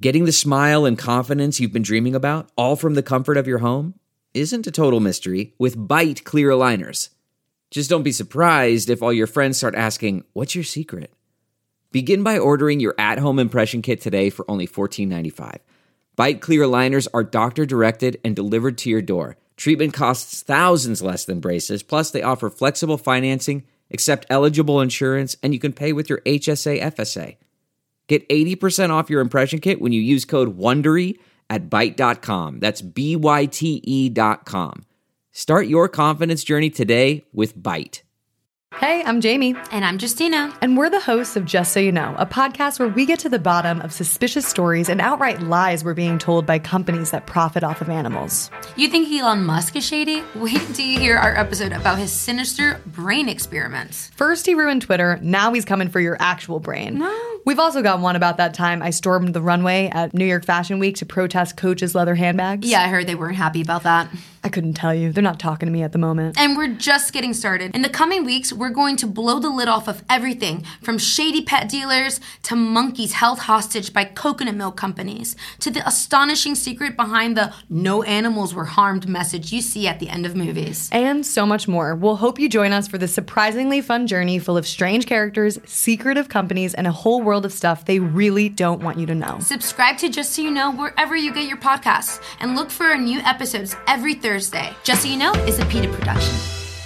Getting the smile and confidence you've been dreaming about, all from the comfort of your home, isn't a total mystery with Byte clear aligners. Just don't be surprised if all your friends start asking, "What's your secret?" Begin by ordering your at-home impression kit today for only $14.95. Byte clear aligners are doctor-directed and delivered to your door. Treatment costs thousands less than braces, plus they offer flexible financing, accept eligible insurance, and you can pay with your HSA FSA. Get 80% off your impression kit when you use code WONDERY at Byte.com. That's BYTE.com. Start your confidence journey today with Byte. Hey, I'm Jamie. And I'm Justina. And we're the hosts of Just So You Know, a podcast where we get to the bottom of suspicious stories and outright lies we're being told by companies that profit off of animals. You think Elon Musk is shady? Wait till you hear our episode about his sinister brain experiments. First he ruined Twitter, now he's coming for your actual brain. No. We've also got one about that time I stormed the runway at New York Fashion Week to protest Coach's leather handbags. Yeah, I heard they weren't happy about that. I couldn't tell you. They're not talking to me at the moment. And we're just getting started. In the coming weeks, we're going to blow the lid off of everything from shady pet dealers to monkeys held hostage by coconut milk companies to the astonishing secret behind the "no animals were harmed" message you see at the end of movies. And so much more. We'll hope you join us for this surprisingly fun journey full of strange characters, secretive companies, and a whole world of stuff they really don't want you to know. Subscribe to Just So You Know wherever you get your podcasts and look for our new episodes every Thursday. Just So You Know is a PETA production.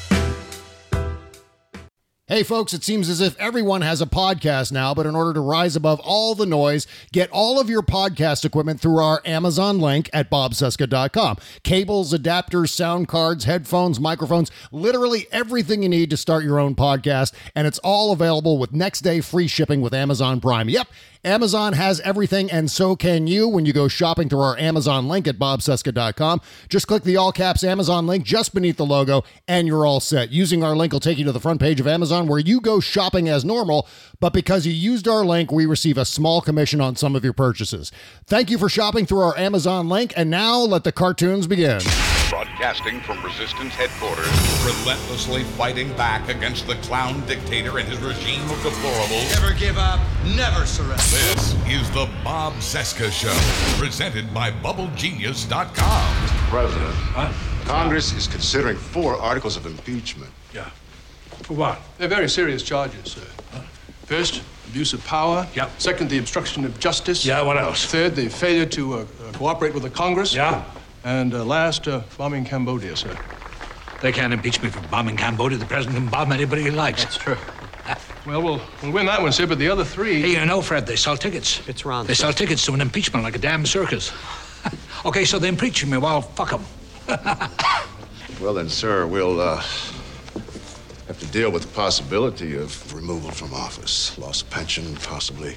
Hey folks, it seems as if everyone has a podcast now, but in order to rise above all the noise, get all of your podcast equipment through our Amazon link at bobcesca.com. Cables, adapters, sound cards, headphones, microphones, literally everything you need to start your own podcast, and it's all available with next day free shipping with Amazon Prime. Yep, Amazon has everything, and so can you when you go shopping through our Amazon link at bobcesca.com. Just click the all caps Amazon link just beneath the logo, and you're all set. Using our link will take you to the front page of Amazon where you go shopping as normal, but because you used our link, we receive a small commission on some of your purchases. Thank you for shopping through our Amazon link, and now let the cartoons begin. Broadcasting from Resistance headquarters, relentlessly fighting back against the clown dictator and his regime of deplorables. Never give up, never surrender. This is the Bob Cesca Show, presented by BubbleGenius.com. Mr. President, Congress is considering 4 articles of impeachment. Yeah. For what? They're very serious charges, sir. First, abuse of power. Yeah. Second, the obstruction of justice. Yeah, what else? Third, the failure to cooperate with the Congress. Yeah. And last, bombing Cambodia, sir. They can't impeach me for bombing Cambodia. The president can bomb anybody he likes. That's true. Well, we'll win that one, sir, but the other 3... Hey, you know, Fred, they sell tickets. It's wrong. They sell tickets to an impeachment like a damn circus. Okay, so they're impeaching me. Well, fuck them. Well then, sir, we'll have to deal with the possibility of removal from office, loss of pension, possibly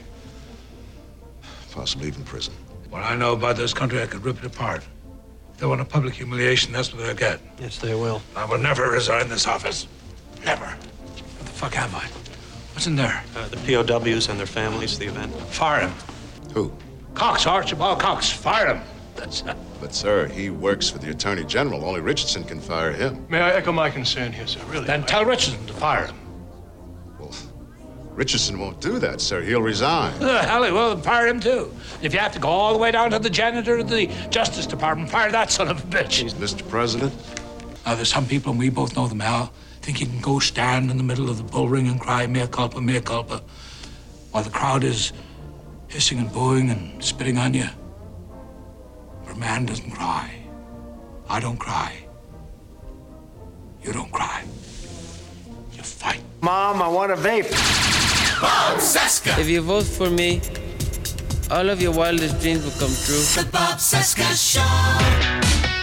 even prison. What I know about this country, I could rip it apart. If they want a public humiliation, that's what they'll get. Yes, they will. I will never resign this office. Never. What the fuck am I? What's in there? The POWs and their families, the event. Fire him. Who? Cox, Archibald Cox. Fire him. That's But, sir, he works for the Attorney General. Only Richardson can fire him. May I echo my concern here, sir? Really? Then tell Richardson to fire him. Well, Richardson won't do that, sir. He'll resign. Hell, he will. Fire him, too. If you have to go all the way down to the janitor of the Justice Department, fire that son of a bitch. Mr. President? Now, there's some people, and we both know them, Al, think you can go stand in the middle of the bull ring and cry, mea culpa, while the crowd is hissing and booing and spitting on you. But a man doesn't cry. I don't cry. You don't cry. You fight. Mom, I want a vape. Bob Cesca. If you vote for me, all of your wildest dreams will come true. The Bob Cesca Show.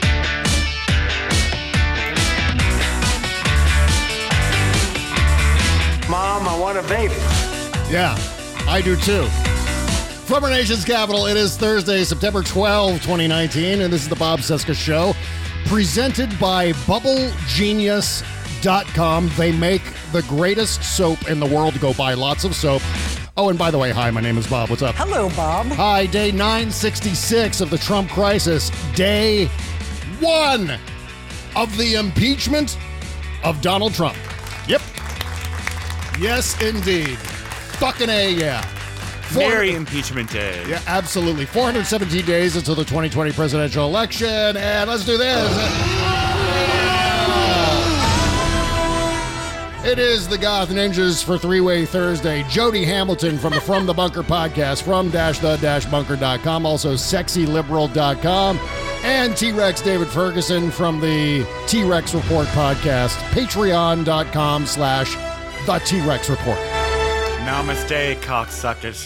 Mom, I want a vape. Yeah, I do too. From our nation's capital, it is Thursday, September 12, 2019, and this is the Bob Cesca Show, presented by BubbleGenius.com. They make the greatest soap in the world. Go buy lots of soap. Oh, and by the way, hi, my name is Bob. What's up? Hello, Bob. Hi, day 966 of the Trump crisis. Day 1 of the impeachment of Donald Trump. Yep. Yes, indeed. Fucking A, yeah. Merry Impeachment Day. Yeah, absolutely. 417 days until the 2020 presidential election, and let's do this. It is the Goth Ninjas for Three-Way Thursday. Jody Hamilton from the From the Bunker podcast, from-the-bunker.com, also sexyliberal.com, and T-Rex David Ferguson from the T-Rex Report podcast, patreon.com/the T-Rex Report. Namaste, cocksuckers.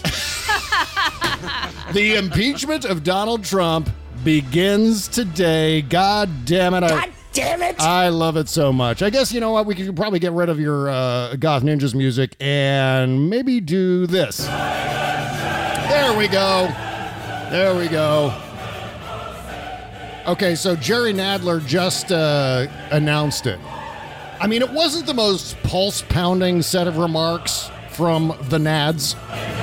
The impeachment of Donald Trump begins today. God damn it. God damn it. I love it so much. I guess, you know what? We could probably get rid of your Goth Ninjas music and maybe do this. There we go. There we go. Okay, so Jerry Nadler just announced it. I mean, it wasn't the most pulse-pounding set of remarks from the Nads.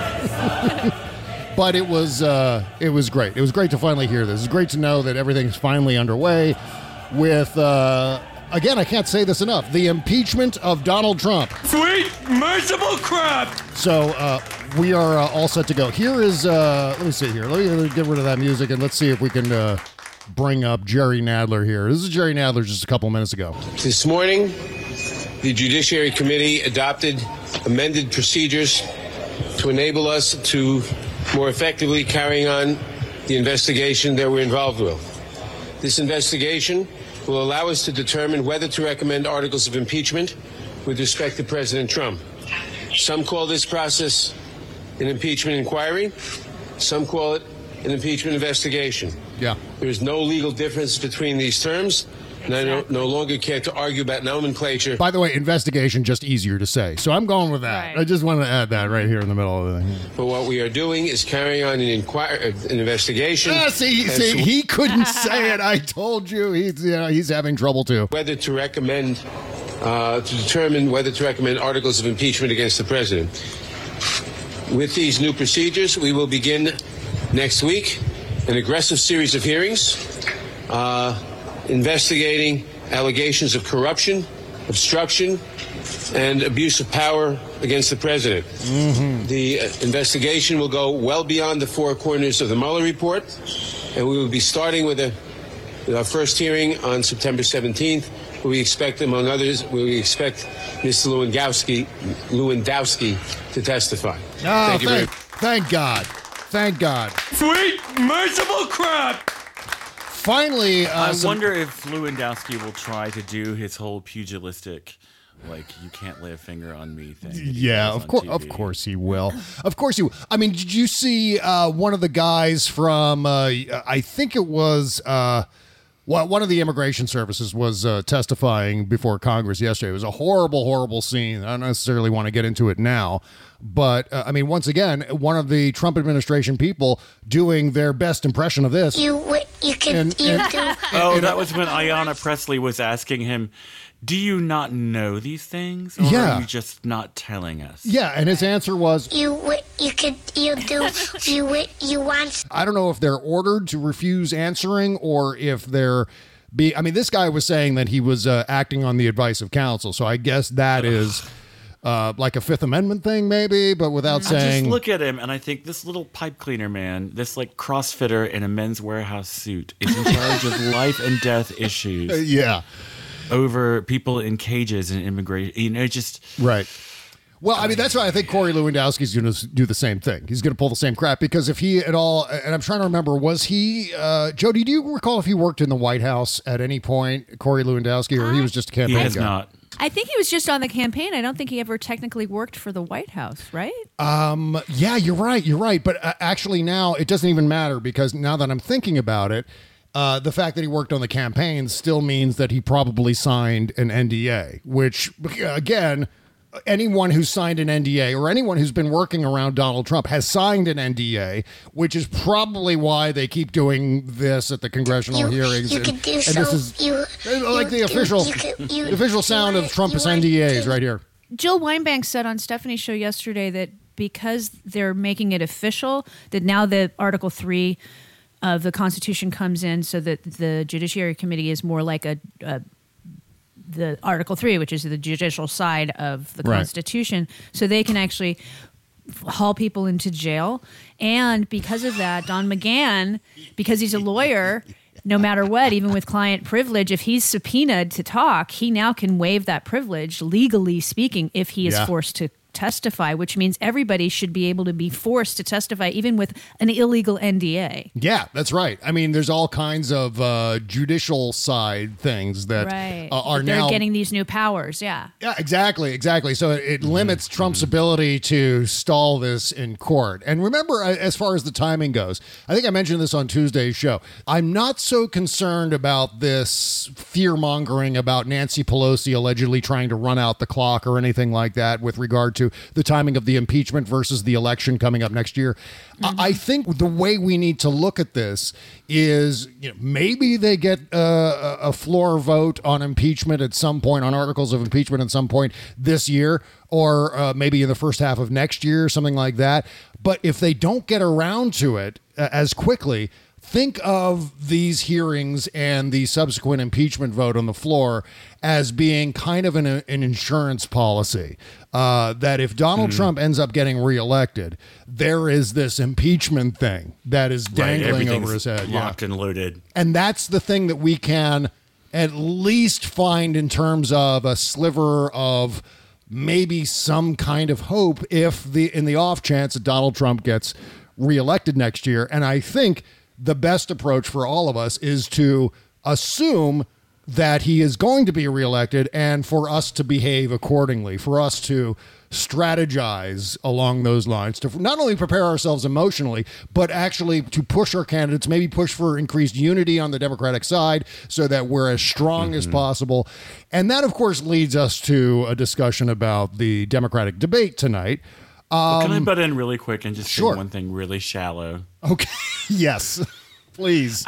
But it was great. It was great to finally hear this. It's great to know that everything's finally underway with, again, I can't say this enough, the impeachment of Donald Trump. Sweet, merciful crap. So we are all set to go. Here is, let me see here. Let me get rid of that music and let's see if we can bring up Jerry Nadler here. This is Jerry Nadler just a couple minutes ago. This morning, the Judiciary Committee adopted amended procedures to enable us to more effectively carrying on the investigation that we're involved with. This investigation will allow us to determine whether to recommend articles of impeachment with respect to President Trump. Some call this process an impeachment inquiry. Some call it an impeachment investigation. Yeah. There is no legal difference between these terms, and I no longer care to argue about nomenclature. By the way, investigation, just easier to say. So I'm going with that. Right. I just wanted to add that right here in the middle of the thing. But what we are doing is carrying on an investigation. See, he couldn't say it. I told you. He's having trouble too. Whether to recommend, to determine whether to recommend articles of impeachment against the president. With these new procedures, we will begin next week an aggressive series of hearings investigating allegations of corruption, obstruction, and abuse of power against the president. Mm-hmm. The investigation will go well beyond the four corners of the Mueller report, and we will be starting with our first hearing on September 17th, where we expect, among others, Mr. Lewandowski to testify. Thank you very much. Thank God. Thank God. Sweet, merciful crap. Finally, I wonder if Lewandowski will try to do his whole pugilistic, like, you can't lay a finger on me thing. Yeah, of course he will. Of course he will. I mean, did you see one of the guys from, I think it was, one of the immigration services was testifying before Congress yesterday. It was a horrible, horrible scene. I don't necessarily want to get into it now. But, I mean, once again, one of the Trump administration people doing their best impression of this. That was when Ayanna Pressley was asking him, do you not know these things? Or are you just not telling us? Yeah, and his answer was, you want. I don't know if they're ordered to refuse answering or if they're this guy was saying that he was acting on the advice of counsel. So I guess that is like a Fifth Amendment thing, maybe, but without saying. I just look at him and I think this little pipe cleaner man, this like CrossFitter in a Men's Warehouse suit, is in charge of life and death issues. Yeah. Over people in cages and immigration, just right. Well, I mean, that's why I think Corey Lewandowski's going to do the same thing. He's going to pull the same crap because if he at all, and I'm trying to remember, was he, Jody, do you recall if he worked in the White House at any point, Corey Lewandowski, or he was just a campaign guy? He has not. I think he was just on the campaign. I don't think he ever technically worked for the White House, right? Yeah, you're right. But actually now it doesn't even matter because now that I'm thinking about it, the fact that he worked on the campaign still means that he probably signed an NDA, which, again, anyone who's signed an NDA or anyone who's been working around Donald Trump has signed an NDA, which is probably why they keep doing this at the congressional hearings. This is the official sound of Trump's NDAs right here. Jill Wine-Banks said on Stephanie's show yesterday that because they're making it official, that now the Article 3 of the Constitution comes in so that the Judiciary Committee is more like the Article 3, which is the judicial side of the Constitution, so they can actually haul people into jail. And because of that, Don McGahn, because he's a lawyer, no matter what, even with client privilege, if he's subpoenaed to talk, he now can waive that privilege, legally speaking, if he is forced to testify, which means everybody should be able to be forced to testify, even with an illegal NDA. Yeah, that's right. I mean, there's all kinds of judicial side things that are They're now getting these new powers. Yeah, exactly. So it limits Trump's ability to stall this in court. And remember, as far as the timing goes, I think I mentioned this on Tuesday's show. I'm not so concerned about this fear-mongering about Nancy Pelosi allegedly trying to run out the clock or anything like that with regard to the timing of the impeachment versus the election coming up next year. I think the way we need to look at this is, maybe they get a floor vote on impeachment at some point, on articles of impeachment at some point this year, or maybe in the first half of next year, something like that. But if they don't get around to it as quickly, think of these hearings and the subsequent impeachment vote on the floor as being kind of an insurance policy. That if Donald Trump ends up getting reelected, there is this impeachment thing that is dangling over his head. Locked and loaded. And that's the thing that we can at least find in terms of a sliver of maybe some kind of hope in the off chance that Donald Trump gets reelected next year. And I think the best approach for all of us is to assume that he is going to be reelected and for us to behave accordingly, for us to strategize along those lines, to not only prepare ourselves emotionally, but actually to push our candidates, maybe push for increased unity on the Democratic side so that we're as strong as possible. And that, of course, leads us to a discussion about the Democratic debate tonight. Can I butt in really quick and just say one thing really shallow? Okay. Yes, please.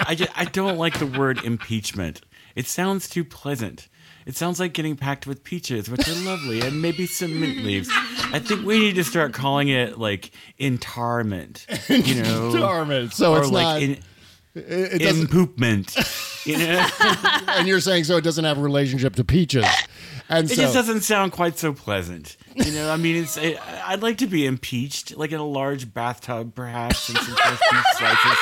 I don't like the word impeachment. It sounds too pleasant. It sounds like getting packed with peaches, which are lovely, and maybe some mint leaves. I think we need to start calling it like intarment. Intarment. So it's like not. Impoopment. And you're saying so it doesn't have a relationship to peaches. And it just doesn't sound quite so pleasant. I mean, I'd like to be impeached, like in a large bathtub, perhaps, and some fresh peach slices.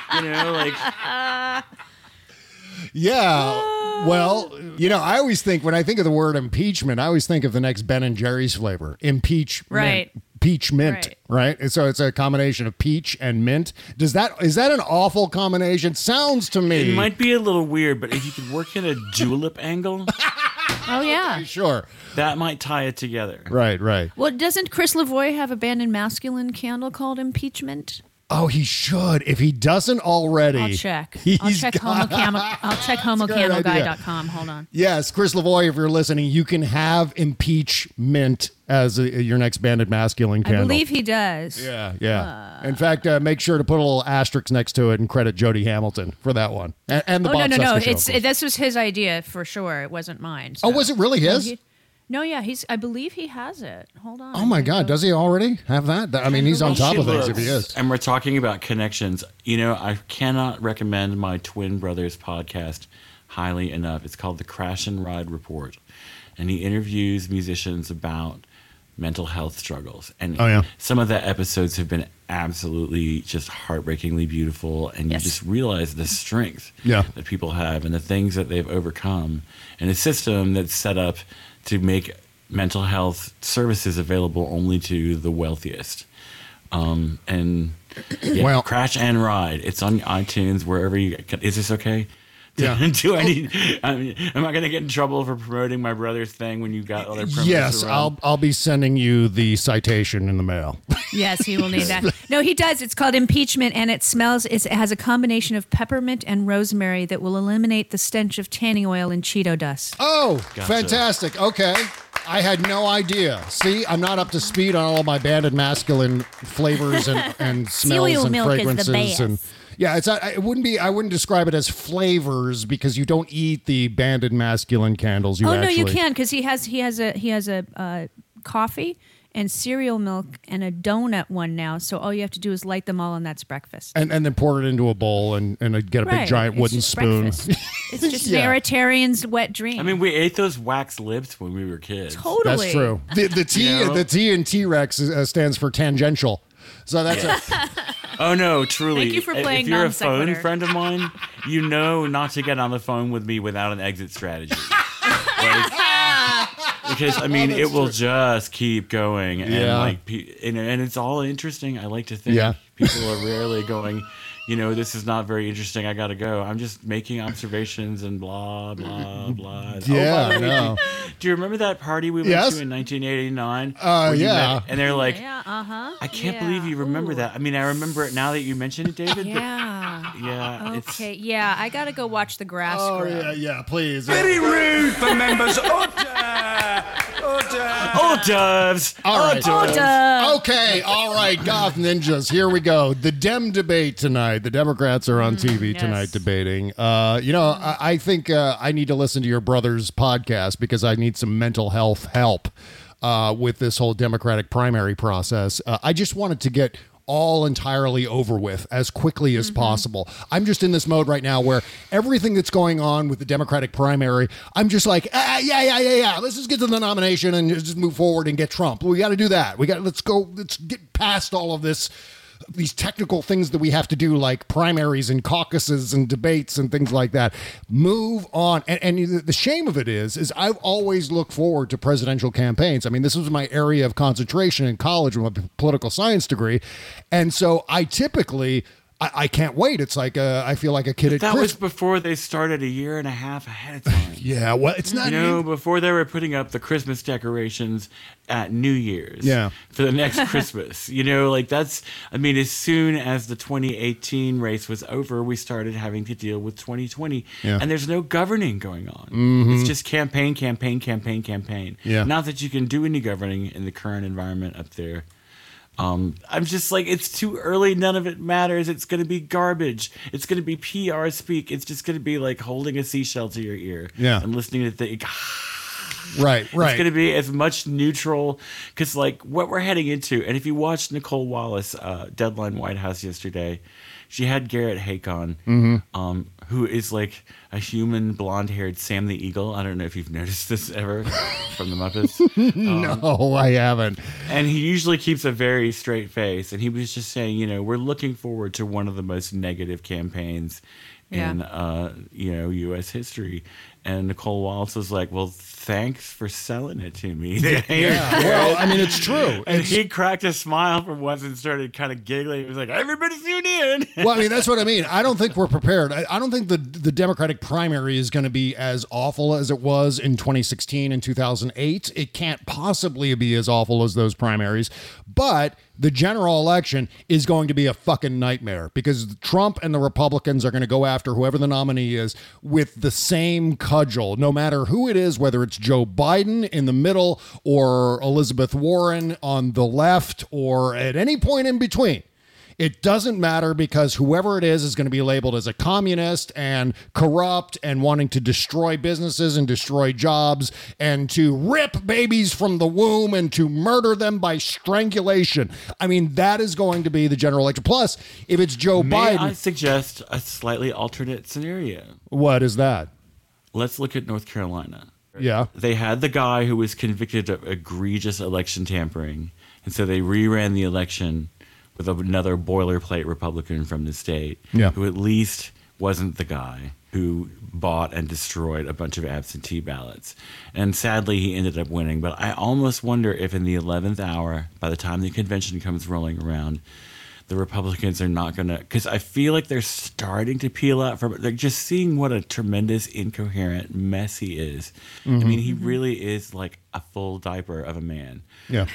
Yeah. Well, I always think, when I think of the word impeachment, I always think of the next Ben and Jerry's flavor. Impeachment. Right. Peach mint, right? And so it's a combination of peach and mint. Is that an awful combination? Sounds to me. It might be a little weird, but if you could work in a julep angle. Oh, yeah. Sure. That might tie it together. Right. Well, doesn't Chris Lavoie have a abandoned masculine candle called Impeachment? Oh, he should. If he doesn't already. I'll check. I'll check homocandleguy.com. Hold on. Yes, Chris Lavoie, if you're listening, you can have impeachment as your next banded masculine candle. I believe he does. Yeah. In fact, make sure to put a little asterisk next to it and credit Jody Hamilton for that one. And the Bob Cesca show. This was his idea for sure. It wasn't mine. So. Oh, was it really his? No, yeah, I believe he has it. Hold on. Oh my God, does he already have that? I mean, he's on top of things if he is. And we're talking about connections. I cannot recommend my twin brother's podcast highly enough. It's called The Crash and Ride Report. And he interviews musicians about mental health struggles. And some of the episodes have been absolutely just heartbreakingly beautiful. And you just realize the strength that people have and the things that they've overcome. And a system that's set up to make mental health services available only to the wealthiest. Crash and Ride. It's on iTunes, wherever you get. Is this okay? Yeah. Do I need? Am I going to get in trouble for promoting my brother's thing when you've got other premises Yes, around? I'll be sending you the citation in the mail. Yes, he will need that. No, he does. It's called Impeachment, and it has a combination of peppermint and rosemary that will eliminate the stench of tanning oil and Cheeto dust. Oh, fantastic. Okay. I had no idea. See, I'm not up to speed on all of my banded masculine flavors and smells Cereal and milk fragrances. is the best. And yeah, it's not, I wouldn't describe it as flavors because you don't eat the banded masculine candles. No, you can, because he has a coffee and cereal milk and a donut one now. So all you have to do is light them all, and that's breakfast. And then pour it into a bowl and get a big giant wooden spoon. It's just Vegetarian's wet dream. I mean, we ate those wax lips when we were kids. Totally. That's true. The T in T-Rex stands for tangential. So that's Oh no, truly. Thank you for playing if you're a non-sequitur. phone friend of mine, you know not to get on the phone with me without an exit strategy. Because I mean, it will just keep going, and and it's all interesting. I like to think people are rarely going, this is not very interesting. I gotta go. I'm just making observations and blah blah blah. Yeah, by the way, no. Do you remember that party we went to in 1989? And they're like, I can't believe you remember that. I mean, I remember it now that you mentioned it, David. Yeah. Okay. Yeah, I gotta go watch the grass grow. Yeah, please. Very rude for members. Oh, doves. All right. Okay. All right. Goth Ninjas. Here we go. The Dem debate tonight. The Democrats are on TV tonight debating. I think I need to listen to your brother's podcast because I need some mental health help with this whole Democratic primary process. I just wanted to get all entirely over with as quickly as possible. I'm just in this mode right now where everything that's going on with the Democratic primary, I'm just like, yeah. Let's just get to the nomination and just move forward and get Trump. We got to do that. Let's get past all of these technical things that we have to do, like primaries and caucuses and debates and things like that. Move on. And the shame of it is I've always looked forward to presidential campaigns. I mean, this was my area of concentration in college with my political science degree. And so I typically... I can't wait. It's like I feel like a kid at That Christmas. was before they started a year and a half ahead of time. Yeah, well, it's not... before they were putting up the Christmas decorations at New Year's for the next Christmas. As soon as the 2018 race was over, we started having to deal with 2020. Yeah. And there's no governing going on. It's just campaign. Yeah. Not that you can do any governing in the current environment up there. I'm just like, it's too early. None of it matters. It's going to be garbage. It's going to be PR speak. It's just going to be like holding a seashell to your ear and listening to the... Right. It's going to be as much neutral, because what we're heading into, and if you watched Nicole Wallace, Deadline White House yesterday, she had Garrett Haake on, who is like a human blonde-haired Sam the Eagle. I don't know if you've noticed this ever from the Muppets. No, I haven't. And he usually keeps a very straight face. And he was just saying, we're looking forward to one of the most negative campaigns in U.S. history. And Nicole Wallace was like, well, thanks for selling it to me. Well, I mean, it's true. And he cracked a smile for once and started kind of giggling. He was like, everybody tune in. Well, I mean, that's what I mean. I don't think we're prepared. I don't think the Democratic primary is going to be as awful as it was in 2016 and 2008. It can't possibly be as awful as those primaries. But the general election is going to be a fucking nightmare because Trump and the Republicans are going to go after whoever the nominee is with the same cudgel, no matter who it is, whether it's Joe Biden in the middle or Elizabeth Warren on the left or at any point in between. It doesn't matter because whoever it is going to be labeled as a communist and corrupt and wanting to destroy businesses and destroy jobs and to rip babies from the womb and to murder them by strangulation. I mean, that is going to be the general election. Plus, if it's Joe Biden... I suggest a slightly alternate scenario. What is that? Let's look at North Carolina. Yeah. They had the guy who was convicted of egregious election tampering, and so they reran the election with another boilerplate Republican from the state, who at least wasn't the guy who bought and destroyed a bunch of absentee ballots. And sadly, he ended up winning. But I almost wonder if in the 11th hour, by the time the convention comes rolling around, the Republicans are not going to... Because I feel like they're starting to peel out from it. They're just seeing what a tremendous, incoherent mess he is. I mean, he really is like a full diaper of a man. Yeah.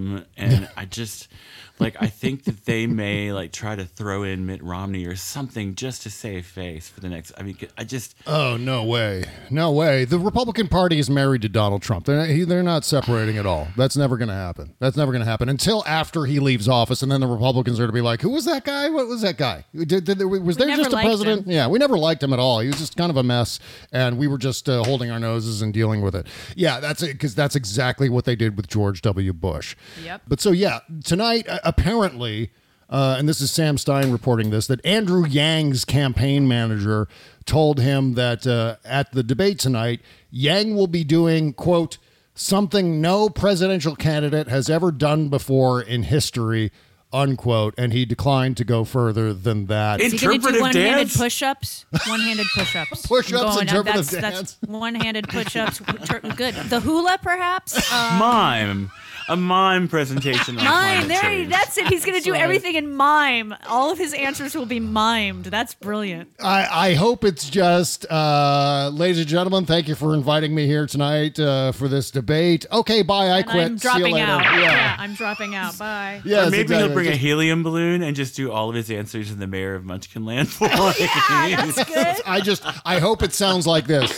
And I just... I think that they may try to throw in Mitt Romney or something just to save face for the next. I mean, I just. Oh, no way. No way. The Republican Party is married to Donald Trump. They're not separating at all. That's never going to happen. That's never going to happen until after he leaves office. And then the Republicans are to be like, who was that guy? What was that guy? Was there just a president? Yeah, we never liked him at all. He was just kind of a mess. And we were just holding our noses and dealing with it. Yeah, that's it. Because that's that's exactly what they did with George W. Bush. Yep. But so, yeah, tonight, apparently, and this is Sam Stein reporting this, that Andrew Yang's campaign manager told him that at the debate tonight, Yang will be doing, quote, something no presidential candidate has ever done before in history, unquote, and he declined to go further than that. Is he going to do one-handed push-ups? One-handed push-ups. Push-ups, interpretive dance. That's one-handed push-ups. Good. The hula, perhaps? Mime. A mime presentation on Mime. climate change. That's it. He's going to do everything in mime. All of his answers will be mimed. That's brilliant. I hope it's just, ladies and gentlemen, thank you for inviting me here tonight for this debate. Okay, bye. I quit. I'm See you dropping later. out. Yeah. I'm dropping out. Bye. Yes, or maybe exactly. he'll bring a helium balloon and just do all of his answers in the Mayor of Munchkinland voice. That's good. I hope it sounds like this.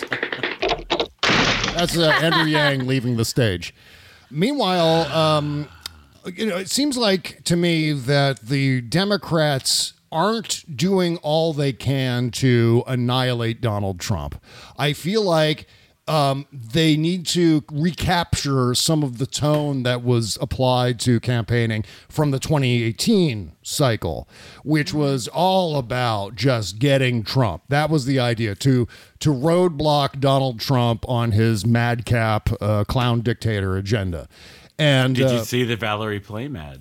That's Andrew Yang leaving the stage. Meanwhile, it seems like to me that the Democrats aren't doing all they can to annihilate Donald Trump. I feel like they need to recapture some of the tone that was applied to campaigning from the 2018 cycle, which was all about just getting Trump. That was the idea, to roadblock Donald Trump on his madcap clown dictator agenda. And did you see the Valerie Plame ad?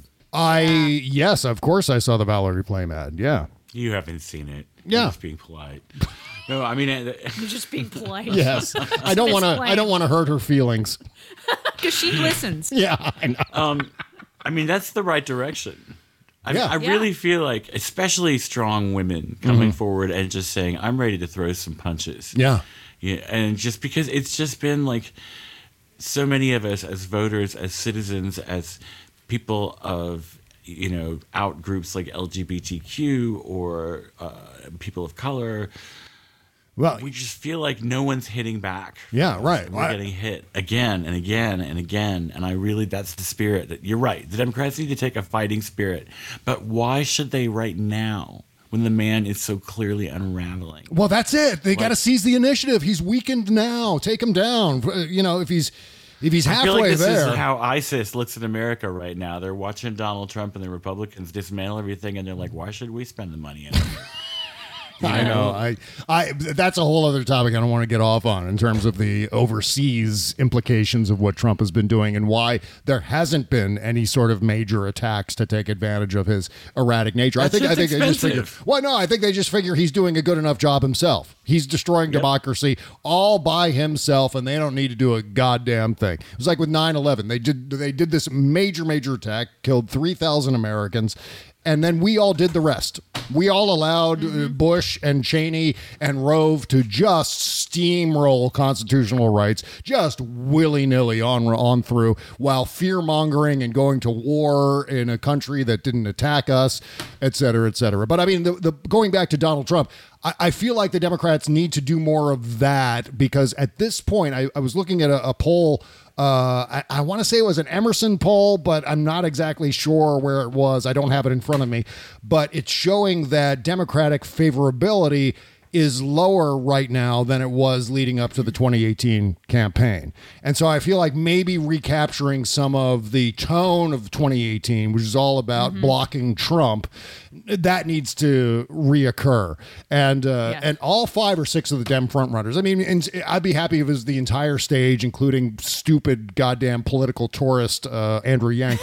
Yes, of course I saw the Valerie Plame ad. Yeah. You haven't seen it. Yeah. You're just being polite. No, I mean, You're just being polite. Yes. I don't want to hurt her feelings. Because she listens. Yeah, I know. I mean, that's the right direction. I really feel like, especially strong women coming forward and just saying, I'm ready to throw some punches. Yeah. Yeah. And just because it's just been like so many of us as voters, as citizens, as people of, out groups like LGBTQ or people of color. Well, we just feel like no one's hitting back. Yeah, right. We're getting hit again and again and again. And that's the spirit that you're right. The Democrats need to take a fighting spirit. But why should they right now when the man is so clearly unraveling? Well, that's it. They got to seize the initiative. He's weakened now. Take him down. If he's halfway I feel like this there. is how ISIS looks at America right now. They're watching Donald Trump and the Republicans dismantle everything, and they're like, why should we spend the money on it? I know. I that's a whole other topic I don't want to get off on in terms of the overseas implications of what Trump has been doing and why there hasn't been any sort of major attacks to take advantage of his erratic nature. I think they just figure. Well, no, I think they just figure he's doing a good enough job himself. He's destroying democracy all by himself, and they don't need to do a goddamn thing. It was like with 9/11. They did this major attack, killed 3,000 Americans. And then we all did the rest. We all allowed Bush and Cheney and Rove to just steamroll constitutional rights, just willy-nilly on through, while fear-mongering and going to war in a country that didn't attack us, et cetera, et cetera. But I mean, the going back to Donald Trump, I feel like the Democrats need to do more of that because at this point, I was looking at a poll. I want to say it was an Emerson poll, but I'm not exactly sure where it was. I don't have it in front of me, but it's showing that Democratic favorability is lower right now than it was leading up to the 2018 campaign. And so I feel like maybe recapturing some of the tone of 2018, which is all about blocking Trump, that needs to reoccur. And and all 5 or 6 of the Dem frontrunners. I mean, I'd be happy if it was the entire stage, including stupid goddamn political tourist Andrew Yang.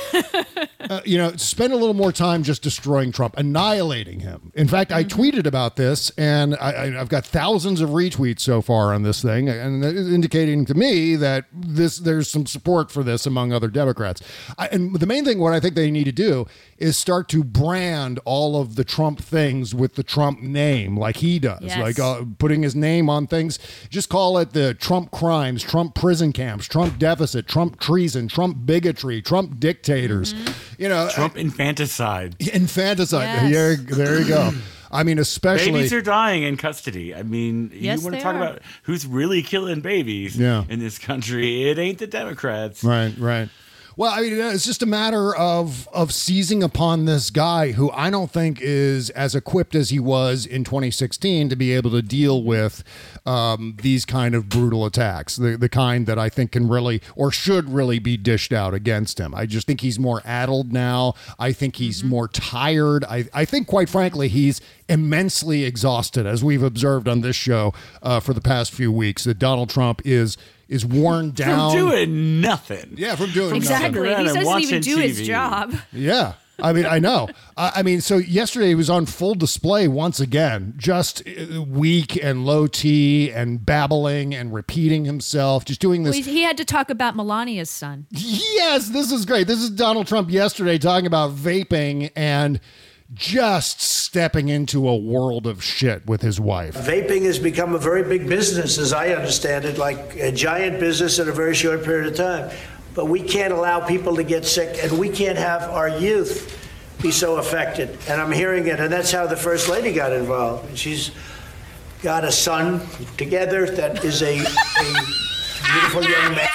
Spend a little more time just destroying Trump, annihilating him. In fact, I tweeted about this, and I've got thousands of retweets so far on this thing, and it is indicating to me that there's some support for this among other Democrats. And the main thing, what I think they need to do is start to brand all of the Trump things with the Trump name, like he does, like putting his name on things. Just call it the Trump crimes, Trump prison camps, Trump deficit, Trump treason, Trump bigotry, Trump dictators. Trump infanticide. Infanticide. Yes. There you go. I mean, especially babies are dying in custody. I mean, you want to talk about who's really killing babies in this country? It ain't the Democrats. Right. Well, I mean, it's just a matter of seizing upon this guy who I don't think is as equipped as he was in 2016 to be able to deal with these kind of brutal attacks, the kind that I think can really or should really be dished out against him. I just think he's more addled now. I think he's more tired. I think, quite frankly, he's immensely exhausted, as we've observed on this show for the past few weeks, that Donald Trump is worn down. From doing nothing. Yeah, from doing exactly. nothing. He doesn't even do his job. Yeah. I mean, I know. I mean, so yesterday he was on full display once again, just weak and low T and babbling and repeating himself, just doing this. Well, he had to talk about Melania's son. Yes, this is great. This is Donald Trump yesterday talking about vaping and just stepping into a world of shit with his wife. Vaping has become a very big business, as I understand it, like a giant business in a very short period of time. But we can't allow people to get sick, and we can't have our youth be so affected. And I'm hearing it, and that's how the First Lady got involved. And she's got a son together that is a beautiful young man.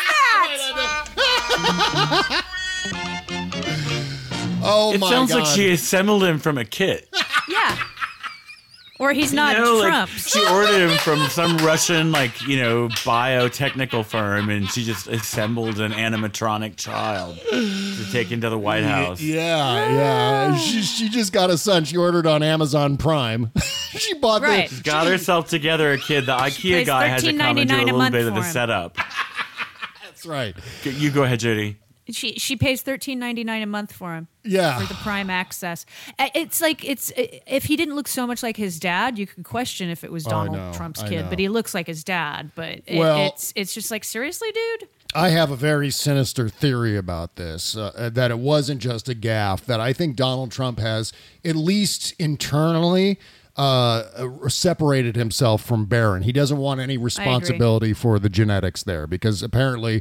Oh, it my sounds God. like she assembled him from a kit. Yeah. Or he's not Trump. Like she ordered him from some Russian, biotechnical firm, and she just assembled an animatronic child to take into the White House. Yeah. She just got a son. She ordered on Amazon Prime. She bought Right. She got herself together a kid. The IKEA guy had to come and do a little bit of the setup. That's right. You go ahead, Judy. She pays $13.99 a month for him. Yeah. For the Prime access. It's if he didn't look so much like his dad, you could question if it was Donald Trump's kid. But he looks like his dad. But it's just like, seriously, dude. I have a very sinister theory about this, that it wasn't just a gaffe, that I think Donald Trump has, at least internally, separated himself from Barron. He doesn't want any responsibility for the genetics there, because apparently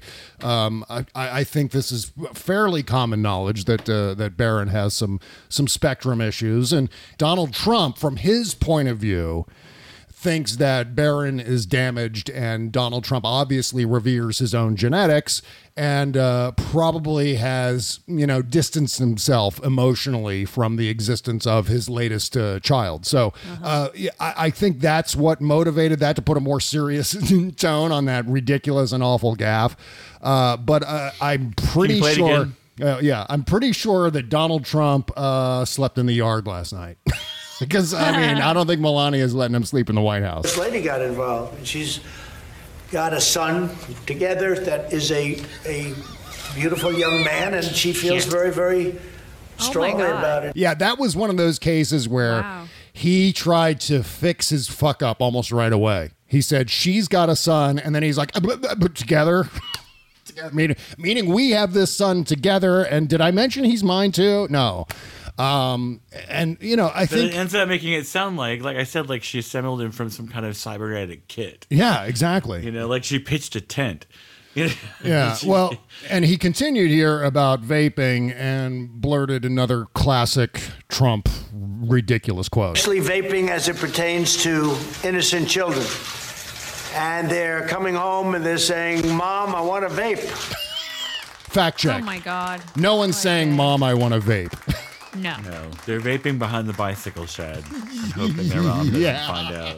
I think this is fairly common knowledge that Barron has some spectrum issues, and Donald Trump, from his point of view, thinks that Barron is damaged, and Donald Trump obviously reveres his own genetics and probably has, distanced himself emotionally from the existence of his latest child. So I think that's what motivated that, to put a more serious tone on that ridiculous and awful gaffe. But I'm pretty sure. I'm pretty sure that Donald Trump slept in the yard last night. Because, I don't think Melania is letting him sleep in the White House. This lady got involved, and she's got a son together that is a beautiful young man, and she feels very, very strongly about it. Yeah, that was one of those cases where he tried to fix his fuck up almost right away. He said, she's got a son, and then he's like, together. Meaning we have this son together, and did I mention he's mine too? No. I think it ends up making it sound like I said, like she assembled him from some kind of cybernetic kit. Yeah, exactly. Like she pitched a tent. Yeah, well, and he continued here about vaping and blurted another classic Trump ridiculous quote. Especially vaping as it pertains to innocent children. And they're coming home and they're saying, Mom, I want to vape. Fact check. Oh, my God. No one's saying, Mom, I want to vape. No. They're vaping behind the bicycle shed, hoping their mom doesn't find out.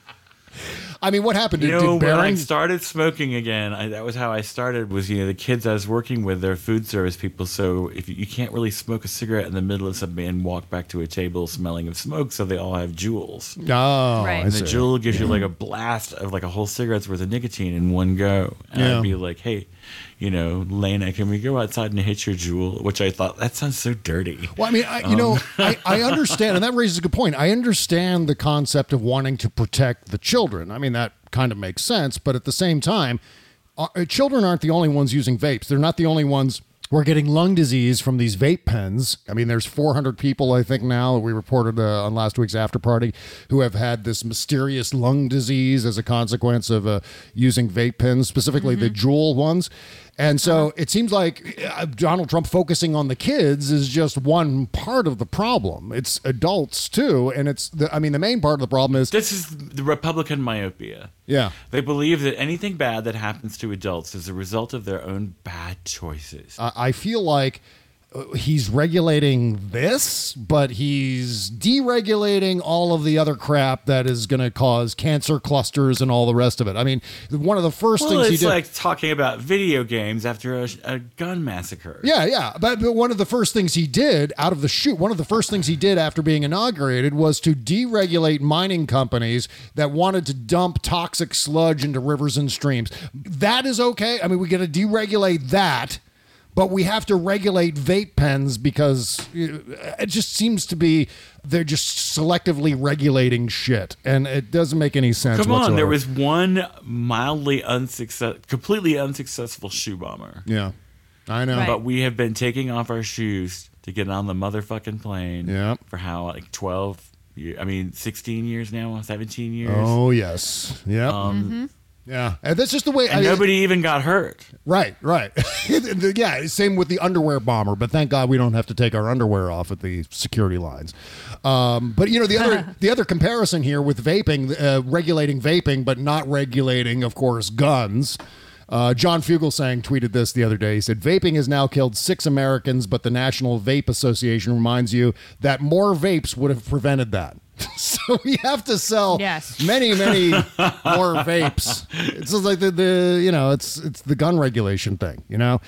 I mean, what happened? When I started smoking again, that was how I started, was, the kids I was working with, they're food service people, so if you can't really smoke a cigarette in the middle of something and walk back to a table smelling of smoke, so they all have Juuls. Oh, right. And the Juul gives you like a blast of like a whole cigarette's worth of nicotine in one go. And I'd be like, hey, Lena, can we go outside and hit your Juul? Which I thought, that sounds so dirty. Well, I mean, I understand, and that raises a good point. I understand the concept of wanting to protect the children. I mean, that kind of makes sense, but at the same time, children aren't the only ones using vapes. They're not the only ones who are getting lung disease from these vape pens. I mean, there's 400 people, I think, now that we reported on last week's after party who have had this mysterious lung disease as a consequence of using vape pens, specifically the Juul ones. And so it seems like Donald Trump focusing on the kids is just one part of the problem. It's adults too, and the main part of the problem is this is the Republican myopia. Yeah, they believe that anything bad that happens to adults is a result of their own bad choices. I feel like he's regulating this, but he's deregulating all of the other crap that is going to cause cancer clusters and all the rest of it. I mean, one of the first things he did... It's like talking about video games after a gun massacre. Yeah. But one of the first things he did out of the chute, one of the first things he did after being inaugurated was to deregulate mining companies that wanted to dump toxic sludge into rivers and streams. That is okay. I mean, we got to deregulate that. But we have to regulate vape pens because it just seems to be they're just selectively regulating shit, and it doesn't make any sense. Come whatsoever. on, there was one completely unsuccessful shoe bomber. Yeah, I know. Right. But we have been taking off our shoes to get on the motherfucking plane. Yeah. For how, like 16 years now, 17 years. Oh yes. Yeah. Yeah, and that's just the way. And nobody even got hurt. Right. Yeah, same with the underwear bomber. But thank God we don't have to take our underwear off at the security lines. But the other comparison here with vaping, regulating vaping, but not regulating, of course, guns. John Fugelsang tweeted this the other day. He said, "Vaping has now killed 6 Americans, but the National Vape Association reminds you that more vapes would have prevented that." So we have to sell many more vapes. It's like it's the gun regulation thing.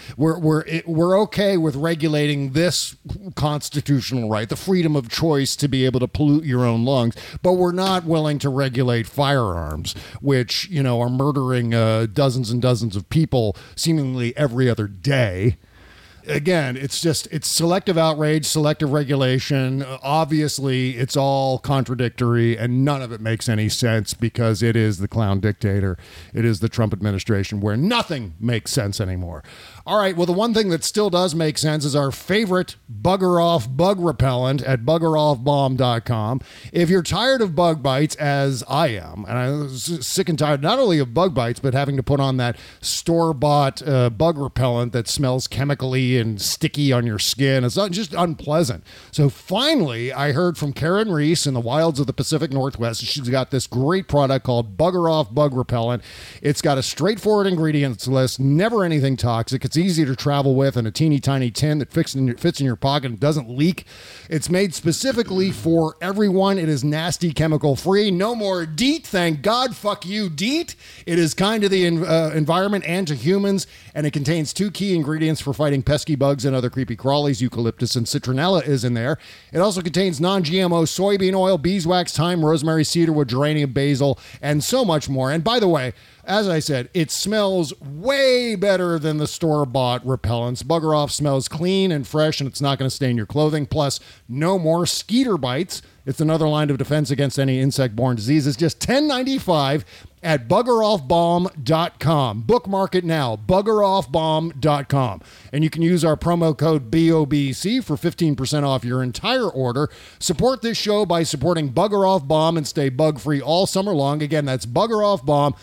We're okay with regulating this constitutional right, the freedom of choice to be able to pollute your own lungs, but we're not willing to regulate firearms, which are murdering dozens and dozens of people seemingly every other day. Again, it's selective outrage, selective regulation. Obviously, it's all contradictory, and none of it makes any sense because it is the clown dictator. It is the Trump administration where nothing makes sense anymore. All right, well, the one thing that still does make sense is our favorite Bugger Off bug repellent at buggeroffbomb.com. If you're tired of bug bites, as I am, and I'm sick and tired not only of bug bites, but having to put on that store-bought bug repellent that smells chemically and sticky on your skin, it's just unpleasant. So finally, I heard from Karen Reese in the wilds of the Pacific Northwest. She's got this great product called Bugger Off Bug Repellent. It's got a straightforward ingredients list, never anything toxic. It's easy to travel with in a teeny tiny tin that fits in your pocket and doesn't leak. It's made specifically for everyone. It is nasty, chemical free. No more DEET. Thank God. Fuck you, DEET. It is kind to the environment and to humans, and it contains 2 key ingredients for fighting pesky bugs and other creepy crawlies. Eucalyptus and citronella is in there. It also contains non-GMO soybean oil, beeswax, thyme, rosemary, cedarwood, geranium, basil, and so much more. And by the way, as I said, it smells way better than the store-bought repellents. Bugger Off smells clean and fresh, and it's not going to stain your clothing. Plus, no more skeeter bites. It's another line of defense against any insect-borne disease. It's just $10.95 at buggeroffbomb.com. Bookmark it now, buggeroffbomb.com. And you can use our promo code BOBC for 15% off your entire order. Support this show by supporting Bugger Off Bomb and stay bug-free all summer long. Again, that's Bugger Off Bomb,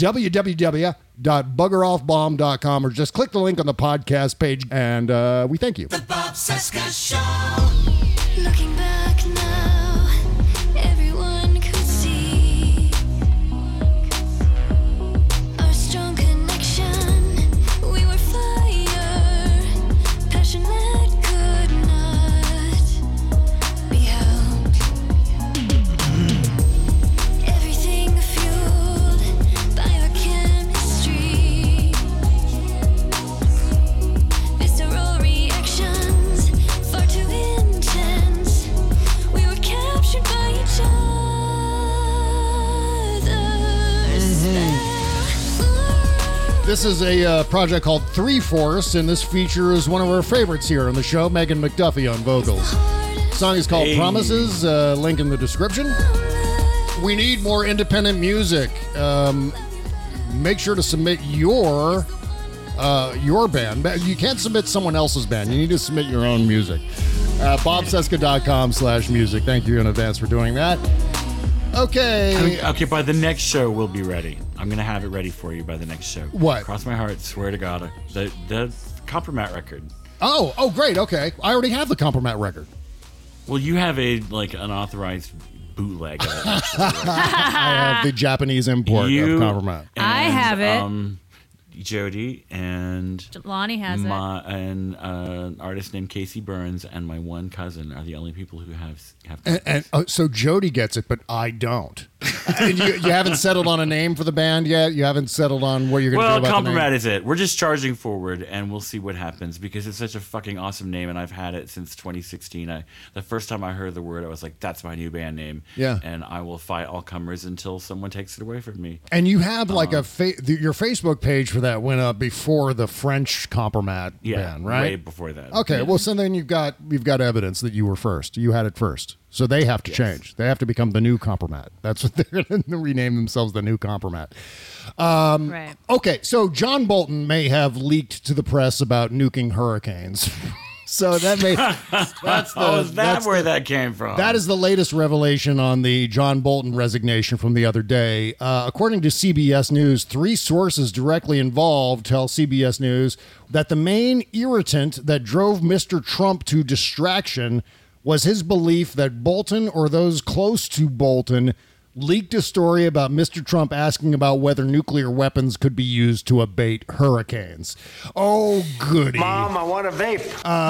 www.buggeroffbomb.com, or just click the link on the podcast page, and we thank you. The Bob Cesca Show. Looking back now, everyone could see our strong connection. We were fire, passion that could not be held. Everything fueled by our chemistry. Visceral reactions, far too intense. We were captured by each other's spell. This is a project called 3-Force, and this features one of our favorites here on the show, Megan McDuffie on vocals. The song is called Promises, link in the description. We need more independent music. Make sure to submit your band. You can't submit someone else's band. You need to submit your own music. BobCesca.com/music. Thank you in advance for doing that. Okay. Okay, by the next show, we'll be ready. I'm going to have it ready for you by the next show. What? Cross my heart, swear to God. The Compromat record. Oh, great. Okay. I already have the Compromat record. Well, you have an unauthorized bootleg of it. Actually, right? I have the Japanese import of Compromat. I have it. Jody and Lonnie has and an artist named Casey Burns and my one cousin are the only people who have and so Jody gets it, but I don't. And you haven't settled on a name for the band yet? You haven't settled on what you're going to do about the name? Well, Compromat is it. We're just charging forward, and we'll see what happens because it's such a fucking awesome name, and I've had it since 2016. The first time I heard the word, I was like, that's my new band name. Yeah. And I will fight all comers until someone takes it away from me. And you have like your Facebook page for that went up before the French Compromat band, right? Way before that. Okay, Yeah. well, so then you've got evidence that you were first. You had it first. So they have to change. They have to become the new Compromat. That's what they're going to rename themselves, the new Compromat. Right. Okay, so John Bolton may have leaked to the press about nuking hurricanes. So that may that's where that came from? That is the latest revelation on the John Bolton resignation from the other day. According to CBS News, 3 sources directly involved tell CBS News that the main irritant that drove Mr. Trump to distraction was his belief that Bolton or those close to Bolton leaked a story about Mr. Trump asking about whether nuclear weapons could be used to abate hurricanes. Oh, goody. Mom, I want a vape.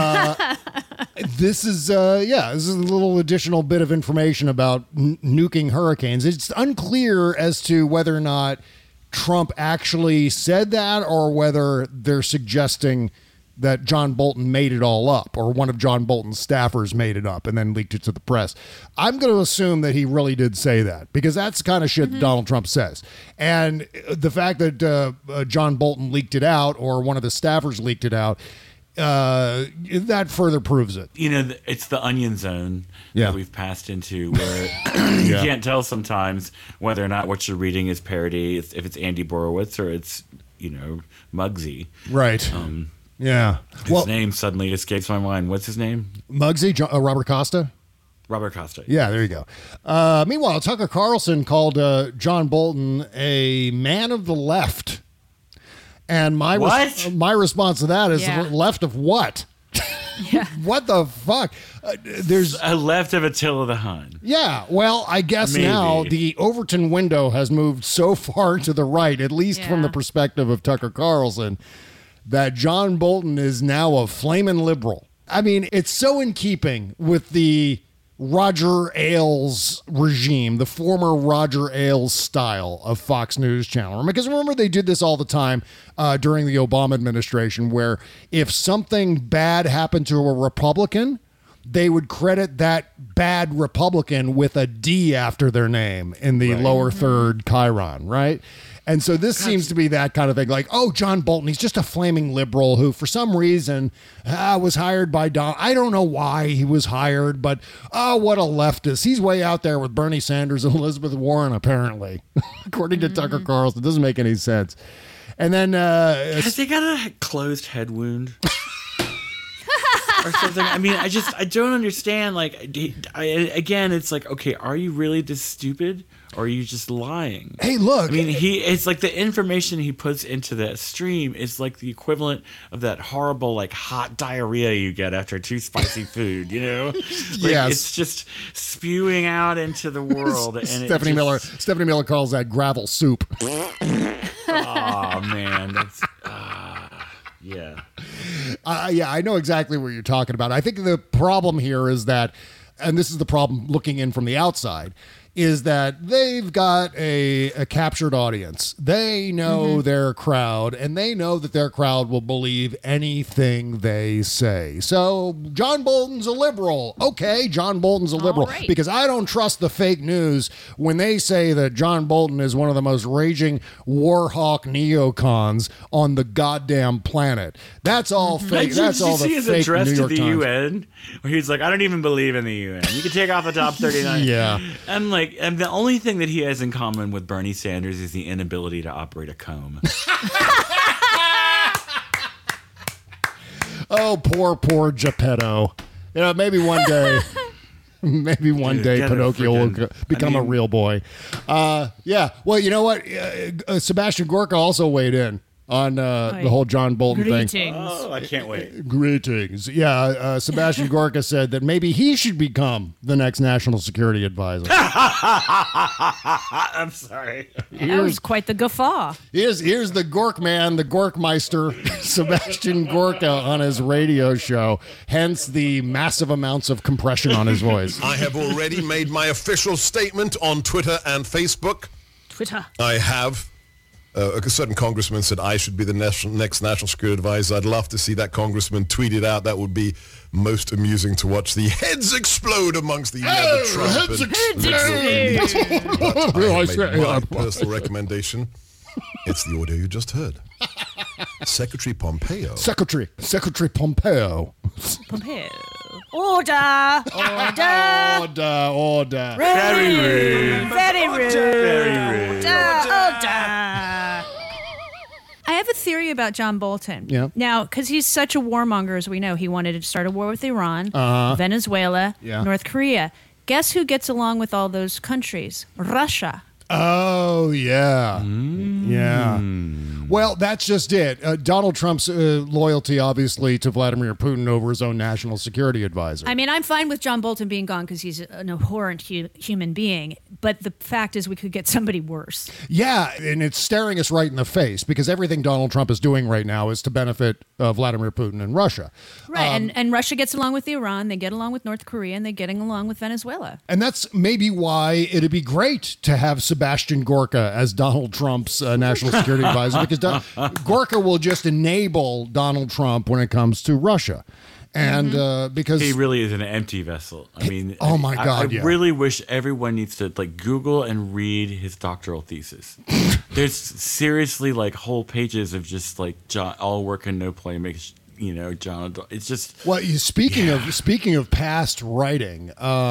This is a little additional bit of information about nuking hurricanes. It's unclear as to whether or not Trump actually said that or whether they're suggesting that John Bolton made it all up or one of John Bolton's staffers made it up and then leaked it to the press. I'm going to assume that he really did say that because that's the kind of shit that Donald Trump says. And the fact that John Bolton leaked it out or one of the staffers leaked it out, that further proves it. You know, it's the onion zone that we've passed into where you can't tell sometimes whether or not what you're reading is parody, if it's Andy Borowitz or it's, Muggsy. Right. Yeah. His name suddenly escapes my mind. What's his name? Muggsy? Robert Costa? Robert Costa. Yeah, there you go. Meanwhile, Tucker Carlson called John Bolton a man of the left. And my response to that is left of what? What the fuck? There's a left of Attila the Hun. Yeah, well, I guess now the Overton window has moved so far to the right, at least from the perspective of Tucker Carlson, that John Bolton is now a flaming liberal. I mean, it's so in keeping with the Roger Ailes regime, the former Roger Ailes style of Fox News Channel. Because remember, they did this all the time during the Obama administration, where if something bad happened to a Republican, they would credit that bad Republican with a D after their name in the lower third chyron, right? And so this seems to be that kind of thing. Like, oh, John Bolton, he's just a flaming liberal who, for some reason, was hired by Don. I don't know why he was hired, but what a leftist. He's way out there with Bernie Sanders and Elizabeth Warren, apparently, according to Tucker Carlson. It doesn't make any sense. And then... has he got a closed head wound? Or something. I mean, I don't understand. Like, again, it's like, okay, are you really this stupid? Or are you just lying? Hey, look. I mean, it's like the information he puts into that stream is like the equivalent of that horrible, like, hot diarrhea you get after too spicy food, Like, it's just spewing out into the world. And Stephanie Miller calls that gravel soup. Oh, man. That's... yeah. I know exactly what you're talking about. I think the problem here is that, and this is the problem looking in from the outside, is that they've got a captured audience. They know their crowd, and they know that their crowd will believe anything they say. So John Bolton's a liberal. Okay, John Bolton's a liberal. Right. Because I don't trust the fake news when they say that John Bolton is one of the most raging warhawk neocons on the goddamn planet. That's all fake. That's all the fake New York address to the Times. UN, where he's like, I don't even believe in the UN. You can take off the top 39. Yeah. I'm like, and the only thing that he has in common with Bernie Sanders is the inability to operate a comb. Oh, poor Geppetto. Maybe one day. Maybe one day Get it Pinocchio will friggin'- become a real boy. Yeah. Well, you know what? Sebastian Gorka also weighed in on the whole John Bolton thing. Oh, I can't wait. Greetings. Yeah, Sebastian Gorka said that maybe he should become the next national security advisor. I'm sorry. That was quite the guffaw. Here's the Gork man, the Gorkmeister, Sebastian Gorka on his radio show, hence the massive amounts of compression on his voice. I have already made my official statement on Twitter and Facebook. Twitter. I have. A certain congressman said I should be the next national security advisor. I'd love to see that congressman tweet it out. That would be most amusing to watch the heads explode amongst the Trump heads and explode. But I have made my personal recommendation. It's the audio you just heard. Secretary Pompeo. Secretary Pompeo. Pompeo. Order. Order. Very rude. Very rude. Very rude. I have a theory about John Bolton. Yeah. Now, because he's such a warmonger, as we know, he wanted to start a war with Iran, Venezuela, Yeah. North Korea. Guess who gets along with all those countries? Russia. Oh, yeah. Yeah. Well, that's just it. Donald Trump's loyalty, obviously, to Vladimir Putin over his own national security advisor. I mean, I'm fine with John Bolton being gone because he's an abhorrent human being. But the fact is we could get somebody worse. Yeah, and it's staring us right in the face because everything Donald Trump is doing right now is to benefit Vladimir Putin and Russia. Right, and Russia gets along with Iran, they get along with North Korea, and they're getting along with Venezuela. And that's maybe why it'd be great to have Sebastian Gorka as Donald Trump's national security advisor, because Gorka will just enable Donald Trump when it comes to Russia. And because he really is an empty vessel. I mean, oh my God, I yeah. really wish everyone needs to like Google and read his doctoral thesis. There's seriously like whole pages of just like John, all work and no play makes John. It's just well. Speaking of past writing,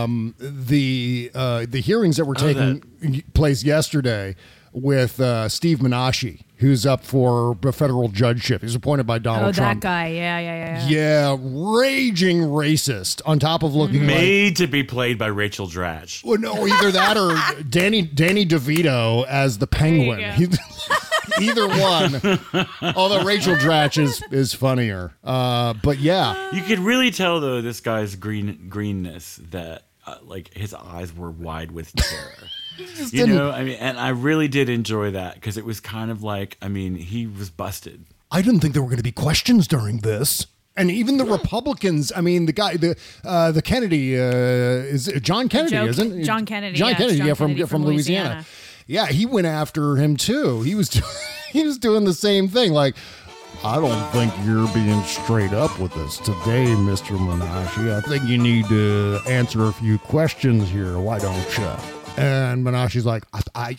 the hearings that were taking place yesterday with Steve Menashe, who's up for a federal judgeship. He's appointed by Donald Trump. That guy, yeah. Yeah, raging racist. On top of looking made to be played by Rachel Dratch. Well, no, either that or Danny DeVito as the Penguin. Either one. Although Rachel Dratch is funnier. But yeah. You could really tell, though, this guy's greenness that, like, his eyes were wide with terror. I mean, and I really did enjoy that because it was kind of like, I mean, he was busted. I didn't think there were going to be questions during this. And even the Republicans, I mean, the guy, the Kennedy, is John Kennedy, isn't it? John Kennedy. John Kennedy, Kennedy from Louisiana. Yeah, he went after him too. He was doing the same thing. Like, I don't think you're being straight up with us today, Mr. Menashe. I think you need to answer a few questions here. Why don't you? And Menashe's like, I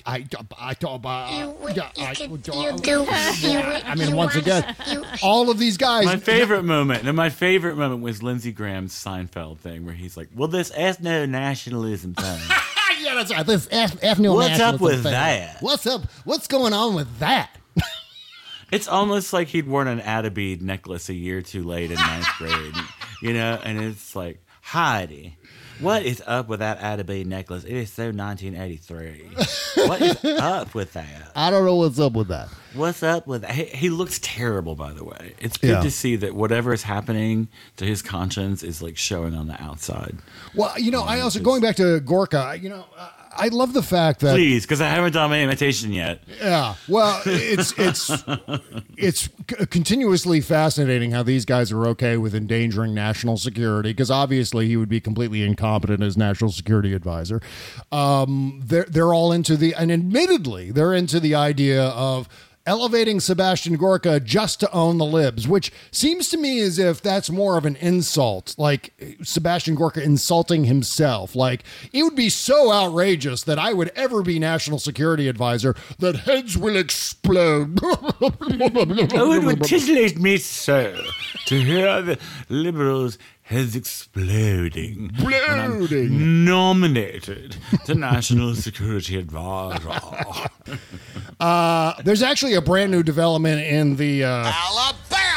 mean, once again, all of these guys. My favorite moment was Lindsey Graham's Seinfeld thing, where he's like, "Well, this ethno-nationalism thing." Yeah, that's right. This ethno-nationalism. What's up with thing. that? What's up? What's going on with that? It's almost like he'd worn an Attabead necklace a year too late in 9th grade, and it's like, Heidi, what is up with that Attabead necklace? It is so 1983. What is up with that? I don't know what's up with that. What's up with that? He looks terrible, by the way. It's good to see that whatever is happening to his conscience is like showing on the outside. Well, I also, going back to Gorka, I love the fact that please, because I haven't done my imitation yet. Yeah, well, it's continuously fascinating how these guys are okay with endangering national security, because obviously he would be completely incompetent as national security advisor. They're all into and admittedly, they're into the idea of elevating Sebastian Gorka just to own the libs, which seems to me as if that's more of an insult, like Sebastian Gorka insulting himself. Like, it would be so outrageous that I would ever be national security advisor that heads will explode. Oh, it would titillate me so to hear the liberals' heads exploding. When I'm nominated to national security advisor. There's actually a brand new development in the Alabama.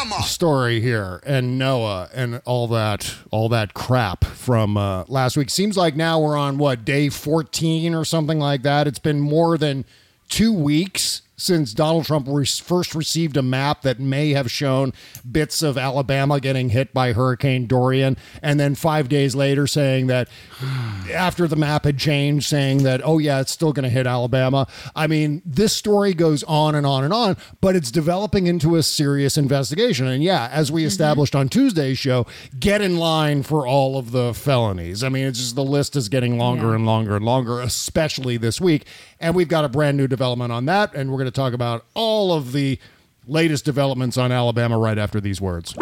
story here and Noah and all that crap from last week. Seems like now we're on day 14 or something like that. It's been more than 2 weeks since Donald Trump first received a map that may have shown bits of Alabama getting hit by Hurricane Dorian, and then 5 days later saying that after the map had changed, saying that, oh yeah, it's still going to hit Alabama. I mean, this story goes on and on and on, but it's developing into a serious investigation. And yeah, as we established on Tuesday's show, get in line for all of the felonies. I mean, it's just the list is getting longer and longer and longer, especially this week. And we've got a brand new development on that, and we're going to talk about all of the latest developments on Alabama right after these words.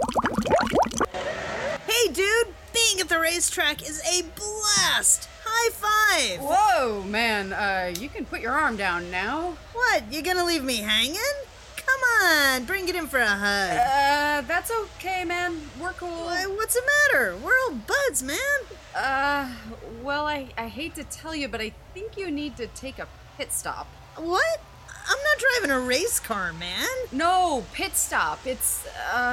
Hey, dude, being at the racetrack is a blast. High five. Whoa, man, you can put your arm down now. What, you gonna leave me hanging? Come on, bring it in for a hug. That's okay, man. We're cool. What's the matter? We're old buds, man. Well, I hate to tell you, but I think you need to take a pit stop. What? I'm not driving a race car, man. No, pit stop. It's,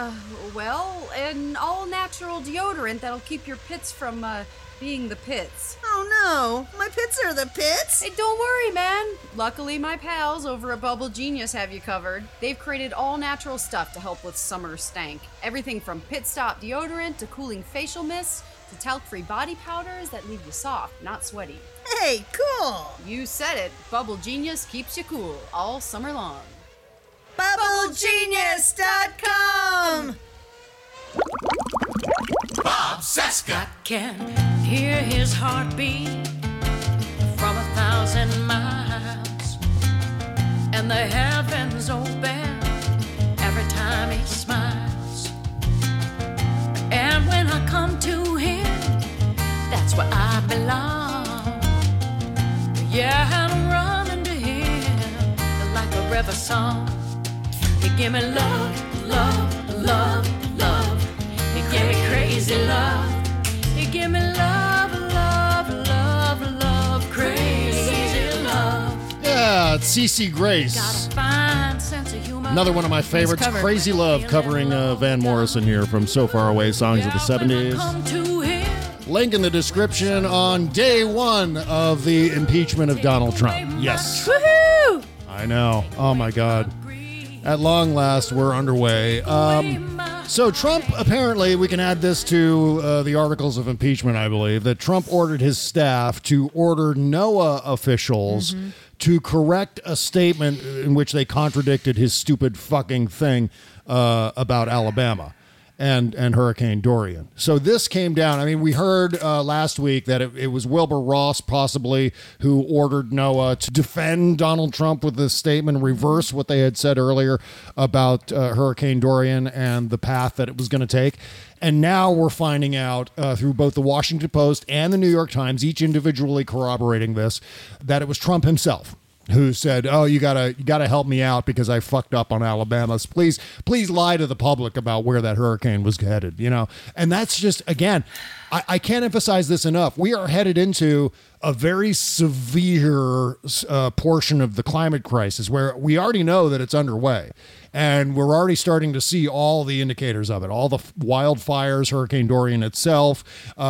an all-natural deodorant that'll keep your pits from, being the pits. Oh no, my pits are the pits? Hey, don't worry, man. Luckily, my pals over at Bubble Genius have you covered. They've created all-natural stuff to help with summer stank. Everything from pit stop deodorant to cooling facial mists to talc-free body powders that leave you soft, not sweaty. Hey, cool! You said it. Bubble Genius keeps you cool all summer long. BubbleGenius.com! Bob Cesca. I can hear his heartbeat from 1,000 miles, and the heavens open every time he smiles. And when I come to him, that's where I belong. Yeah, I'm running to him like a river song. He give me love, love, love, love. He give me crazy love. He give me love, love, love, love, crazy love. Yeah, it's CeCe Grace. Fine sense of humor. Another one of my favorites, Crazy Love, covering Van Morrison here from So Far Away, songs of the 70s. Link in the description on day one of the impeachment of Donald Trump. Yes. Woohoo! I know. Oh, my God. At long last, we're underway. So Trump, apparently, we can add this to the articles of impeachment, I believe, that Trump ordered his staff to order NOAA officials to correct a statement in which they contradicted his stupid fucking thing about Alabama and Hurricane Dorian. So this came down. I mean, we heard last week that it was Wilbur Ross possibly who ordered NOAA to defend Donald Trump with this statement, reverse what they had said earlier about Hurricane Dorian and the path that it was going to take. And now we're finding out through both the Washington Post and the New York Times, each individually corroborating this, that it was Trump himself who said, "Oh, you gotta help me out because I fucked up on Alabama. Please lie to the public about where that hurricane was headed." You know, and that's just, again, I can't emphasize this enough. We are headed into a very severe portion of the climate crisis where we already know that it's underway. And we're already starting to see all the indicators of it, all the wildfires, Hurricane Dorian itself,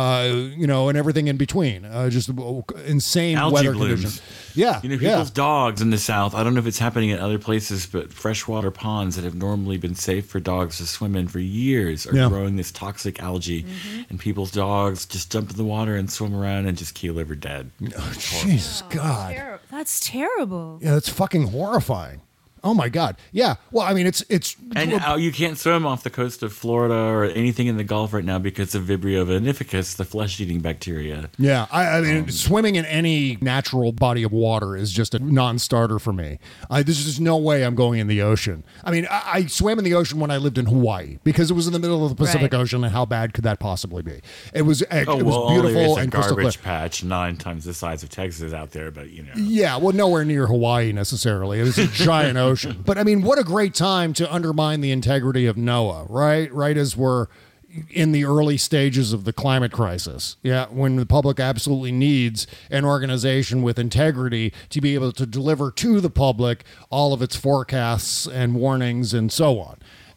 and everything in between. Just insane algae weather blooms. conditions. Yeah. People's dogs in the South, I don't know if it's happening in other places, but freshwater ponds that have normally been safe for dogs to swim in for years are growing this toxic algae. And people's dogs just jump in the water and swim around and just keel over dead. Oh, Jesus, God. That's terrible. Yeah, that's fucking horrifying. Oh my God! Yeah. Well, I mean, it's and you can't swim off the coast of Florida or anything in the Gulf right now because of Vibrio vinificus, the flesh-eating bacteria. Yeah, I mean, swimming in any natural body of water is just a non-starter for me. There's just no way I'm going in the ocean. I mean, I swam in the ocean when I lived in Hawaii because it was in the middle of the Pacific Ocean, and how bad could that possibly be? It was beautiful and crystal clear. Garbage patch 9 times the size of Texas out there, but you know. Yeah, well, nowhere near Hawaii necessarily. It was a giant ocean. But I mean, what a great time to undermine the integrity of NOAA, right? Right as we're in the early stages of the climate crisis. Yeah, when the public absolutely needs an organization with integrity to be able to deliver to the public all of its forecasts and warnings and so on.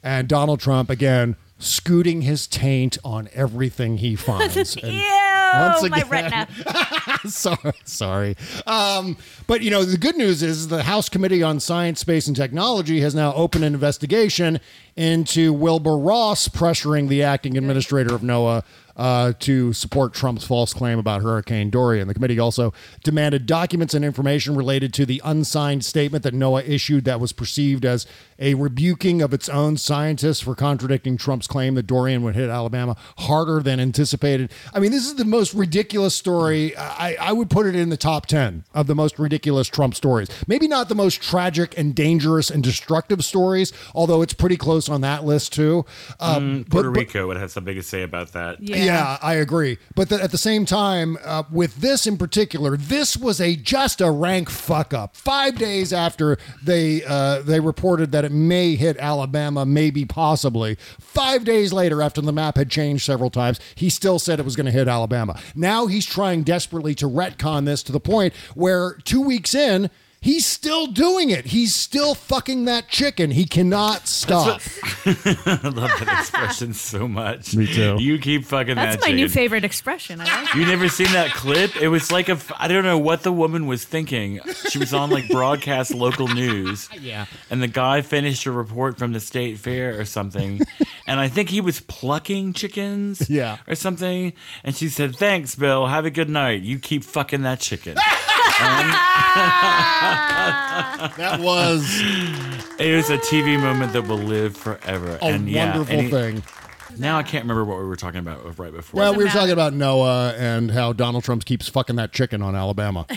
And Donald Trump, again, scooting his taint on everything he finds. And Ew, my retina. Sorry. But, the good news is the House Committee on Science, Space, and Technology has now opened an investigation into Wilbur Ross pressuring the acting administrator of NOAA to support Trump's false claim about Hurricane Dorian. The committee also demanded documents and information related to the unsigned statement that NOAA issued that was perceived as a rebuking of its own scientists for contradicting Trump's claim that Dorian would hit Alabama harder than anticipated. I mean, this is the most ridiculous story. I would put it in the top 10 of the most ridiculous Trump stories. Maybe not the most tragic and dangerous and destructive stories, although it's pretty close on that list too. Puerto Rico would have something to say about that. Yeah, I agree. But at the same time, with this in particular, this was just a rank fuck up. 5 days after they reported that it may hit Alabama, maybe possibly. 5 days later, after the map had changed several times, he still said it was going to hit Alabama. Now he's trying desperately to retcon this to the point where 2 weeks in, he's still doing it. He's still fucking that chicken. He cannot stop. I love that expression so much. Me too. You keep fucking that That's my chicken. new favorite expression. I like You never seen that clip? It was like I don't know what the woman was thinking. She was on like broadcast local news. Yeah. And the guy finished a report from the state fair or something. And I think he was plucking chickens. Yeah. Or something. And she said, "Thanks, Bill. Have a good night. You keep fucking that chicken." That was It was a TV moment that will live forever. a wonderful thing. Now I can't remember what we were talking about right before. Well, we were talking about Noah and how Donald Trump keeps fucking that chicken on Alabama.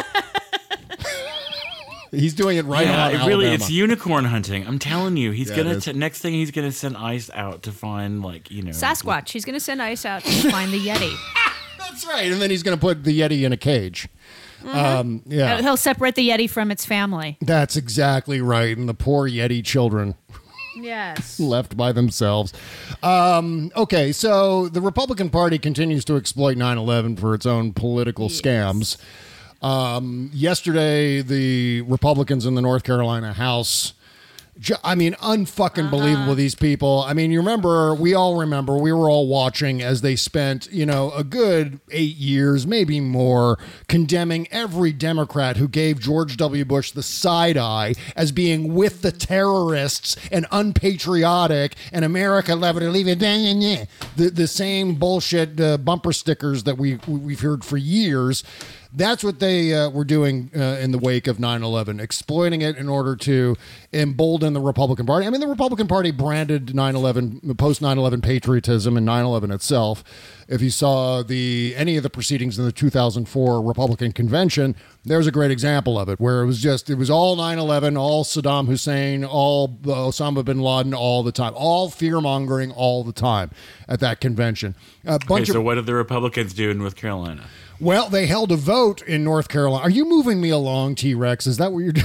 He's doing it right on Alabama. Really, it's unicorn hunting. I'm telling you, he's Yeah, gonna it is. next thing he's gonna send ICE out to find Sasquatch. He's going to send ICE out to find the Yeti. That's right. And then he's going to put the Yeti in a cage. Yeah. He'll separate the Yeti from its family. That's exactly right. And the poor Yeti children Yes. left by themselves. Okay, so the Republican Party continues to exploit 9/11 for its own political scams. Yesterday, the Republicans in the North Carolina House, unfucking believable, these people. I mean, we all remember, we were all watching as they spent, a good 8 years, maybe more, condemning every Democrat who gave George W. Bush the side eye as being with the terrorists and unpatriotic and America love it or leave it. The same bullshit bumper stickers that we've heard for years. That's what they were doing in the wake of 9/11, exploiting it in order to embolden the Republican Party. I mean, the Republican Party branded 9/11, post-9/11 patriotism and 9/11 itself. If you saw any of the proceedings in the 2004 Republican convention, there's a great example of it, where it was all 9/11, all Saddam Hussein, all Osama bin Laden, all the time, all fear-mongering all the time at that convention. So what did the Republicans do in North Carolina? Well, they held a vote in North Carolina. Are you moving me along, T-Rex? Is that what you're doing?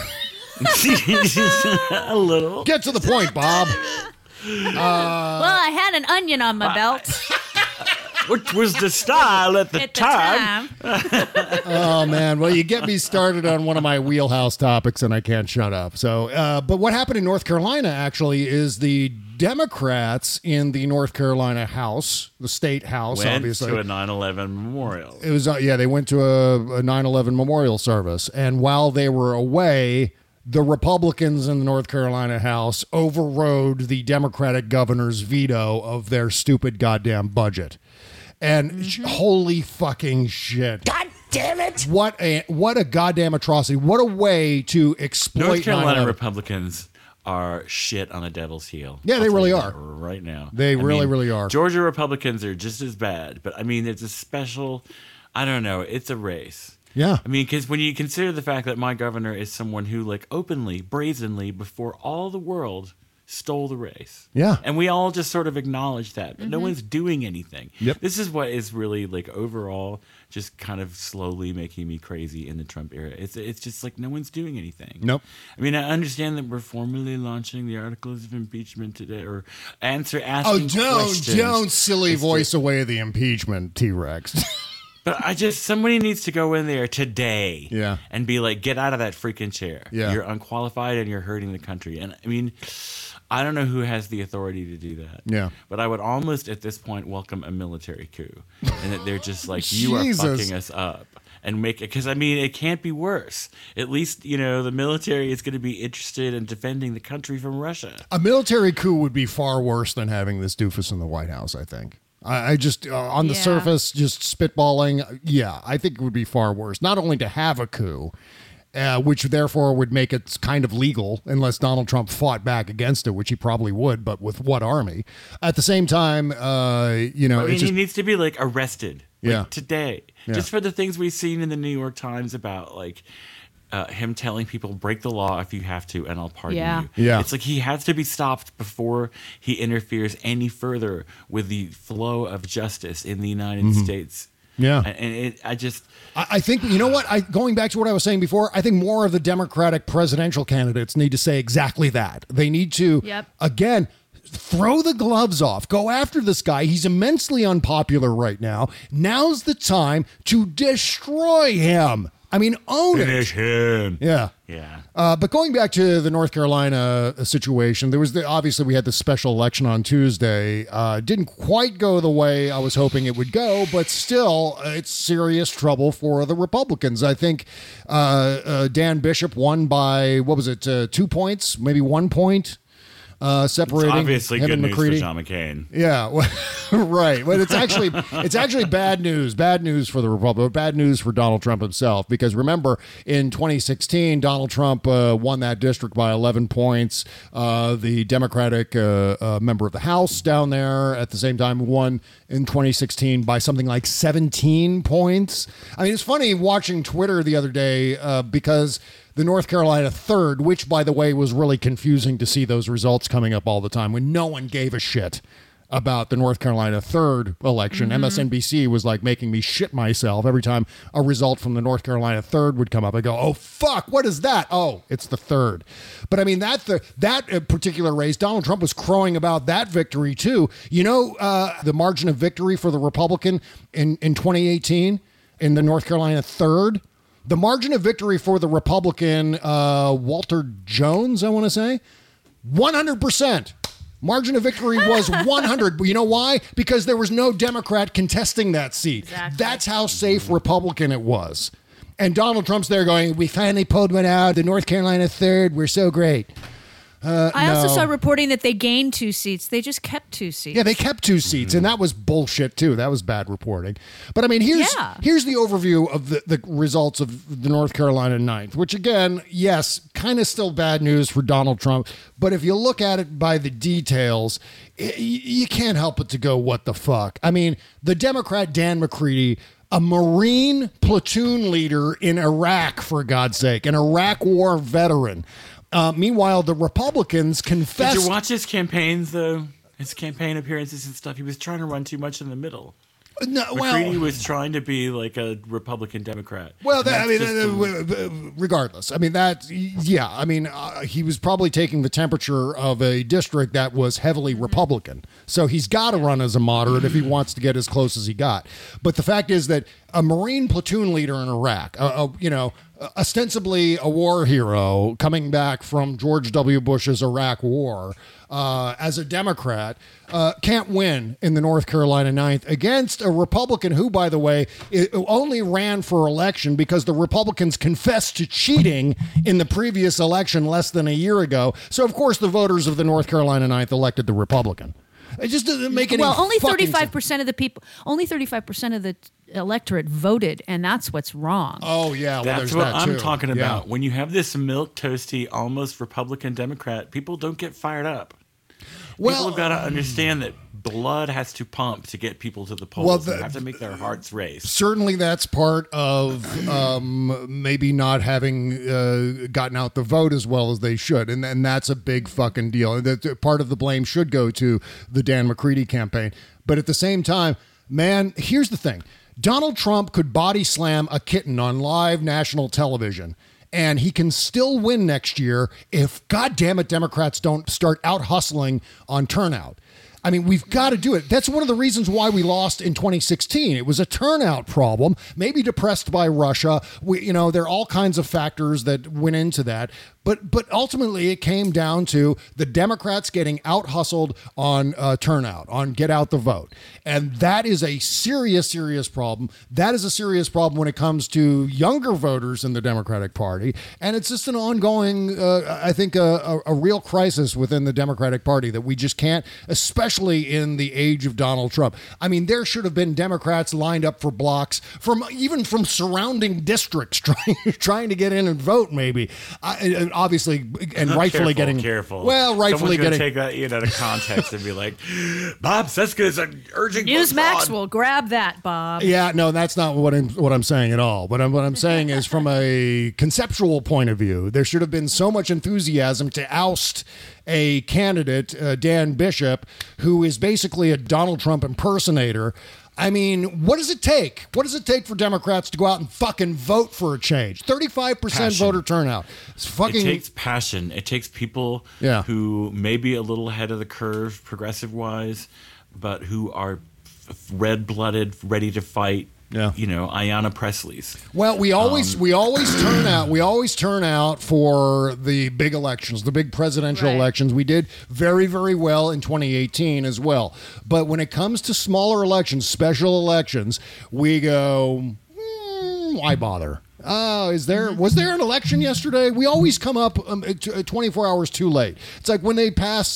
A little. Get to the point, Bob. Well, I had an onion on my belt. Which was the style at the time. Oh, man. Well, you get me started on one of my wheelhouse topics, and I can't shut up. So, but what happened in North Carolina, actually, is the Democrats in the North Carolina House, the state House, Went obviously. to a 9/11 memorial. It was, they went to a 9/11 memorial service. And while they were away, the Republicans in the North Carolina House overrode the Democratic governor's veto of their stupid goddamn budget. And holy fucking shit. God damn it. What a goddamn atrocity. What a way to exploit North Carolina 9/11. Republicans are shit on a devil's heel. Yeah, they I'll tell really you are. that right now. They really are. Georgia Republicans are just as bad, but I mean, it's a special, I don't know, it's a race. Yeah. I mean, because when you consider the fact that my governor is someone who, like, openly, brazenly, before all the world, stole the race. Yeah. And we all just sort of acknowledge that, but no one's doing anything. Yep. This is what is really, like, overall just kind of slowly making me crazy in the Trump era. It's just like no one's doing anything. Nope. I mean, I understand that we're formally launching the articles of impeachment today, or asking Oh, questions. don't silly voice away the impeachment, T-Rex. But somebody needs to go in there today and be like, get out of that freaking chair. Yeah. You're unqualified and you're hurting the country. And I mean, I don't know who has the authority to do that. Yeah. But I would almost at this point welcome a military coup. And that they're just like, you are fucking us up. And make it, because I mean, it can't be worse. At least, the military is going to be interested in defending the country from Russia. A military coup would be far worse than having this doofus in the White House, I think. I just, on the surface, just spitballing, I think it would be far worse. Not only to have a coup, which therefore would make it kind of legal unless Donald Trump fought back against it, which he probably would, but with what army? At the same time, I mean, he needs to be, like, arrested. Today. Yeah. Just for the things we've seen in the New York Times about, like, him telling people, break the law if you have to, and I'll pardon you. Yeah. It's like he has to be stopped before he interferes any further with the flow of justice in the United States. Yeah. And I think, you know what? Going back to what I was saying before, I think more of the Democratic presidential candidates need to say exactly that. They need to, again, throw the gloves off. Go after this guy. He's immensely unpopular right now. Now's the time to destroy him. I mean, own Finish him. Yeah. Yeah. But going back to the North Carolina situation, there was obviously we had the special election on Tuesday. Didn't quite go the way I was hoping it would go, but still, it's serious trouble for the Republicans. I think Dan Bishop won by, 2 points, maybe 1 point? Separating it's obviously him good and news McCready. for John McCain. Yeah, well, right. But it's actually bad news. Bad news for the Republic. Bad news for Donald Trump himself. Because remember, in 2016, Donald Trump won that district by 11 points. The Democratic member of the House down there at the same time won in 2016 by something like 17 points. I mean, it's funny watching Twitter the other day because the North Carolina 3rd, which, by the way, was really confusing to see those results coming up all the time when no one gave a shit about the North Carolina 3rd election. MSNBC was like making me shit myself every time a result from the North Carolina 3rd would come up. I go, oh, fuck, what is that? Oh, it's the 3rd. But I mean, that particular race, Donald Trump was crowing about that victory too. You know, the margin of victory for the Republican in 2018 in the North Carolina 3rd? The margin of victory for the Republican, Walter Jones, I want to say, 100%. Margin of victory was 100. You know why? Because there was no Democrat contesting that seat. Exactly. That's how safe Republican it was. And Donald Trump's there going, we finally pulled one out. The North Carolina 3rd, we're so great. I also saw reporting that they gained 2 seats. They just kept 2 seats. Yeah, they kept 2 seats, and that was bullshit, too. That was bad reporting. But, I mean, here's the overview of the results of the North Carolina 9th, which, again, yes, kind of still bad news for Donald Trump. But if you look at it by the details, you can't help but to go, what the fuck? I mean, the Democrat Dan McCready, a Marine platoon leader in Iraq, for God's sake, an Iraq war veteran. Meanwhile, the Republicans confessed. Did you watch his campaigns, though? His campaign appearances and stuff? He was trying to run too much in the middle. No, McCready was trying to be like a Republican Democrat. Well, regardless. I mean, he was probably taking the temperature of a district that was heavily Republican. So he's got to run as a moderate if he wants to get as close as he got. But the fact is that a Marine platoon leader in Iraq, ostensibly a war hero coming back from George W. Bush's Iraq war, as a Democrat, can't win in the North Carolina 9th against a Republican who, by the way, only ran for election because the Republicans confessed to cheating in the previous election less than a year ago. So, of course, the voters of the North Carolina 9th elected the Republican. It just doesn't make any only 35% of the people, only 35% of the electorate voted, and that's what's wrong. Oh, yeah. Well, that's what I'm talking about. When you have this milquetoasty, almost Republican Democrat, people don't get fired up. People have got to understand that blood has to pump to get people to the polls. They have to make their hearts race. Certainly that's part of maybe not having gotten out the vote as well as they should. And that's a big fucking deal. And part of the blame should go to the Dan McCready campaign. But at the same time, man, here's the thing. Donald Trump could body slam a kitten on live national television, and he can still win next year if, goddamn it, Democrats don't start out hustling on turnout. I mean, we've got to do it. That's one of the reasons why we lost in 2016. It was a turnout problem, maybe depressed by Russia. There are all kinds of factors that went into that. But ultimately, it came down to the Democrats getting out-hustled on turnout, on get out the vote. And that is a serious, serious problem. That is a serious problem when it comes to younger voters in the Democratic Party. And it's just an ongoing, I think, a real crisis within the Democratic Party that we just can't, especially in the age of Donald Trump. I mean, there should have been Democrats lined up for blocks, even from surrounding districts trying to get in and vote, maybe. Obviously, and rightfully getting careful. Well, rightfully Someone's getting take that out of context and be like, Bob Cesca is urging Newsmax will grab that, Bob. Yeah, no, that's not what I'm saying at all. But what I'm saying is, from a conceptual point of view, there should have been so much enthusiasm to oust a candidate, Dan Bishop, who is basically a Donald Trump impersonator. I mean, what does it take? What does it take for Democrats to go out and fucking vote for a change? 35% voter turnout. It takes passion. It takes people who may be a little ahead of the curve, progressive-wise, but who are red-blooded, ready to fight. Yeah, Ayanna Presley's. Well, we always turn out. We always turn out for the big elections, the big presidential elections. We did very, very well in 2018 as well. But when it comes to smaller elections, special elections, we go, why bother? Was there an election yesterday? We always come up 24 hours too late. It's like when they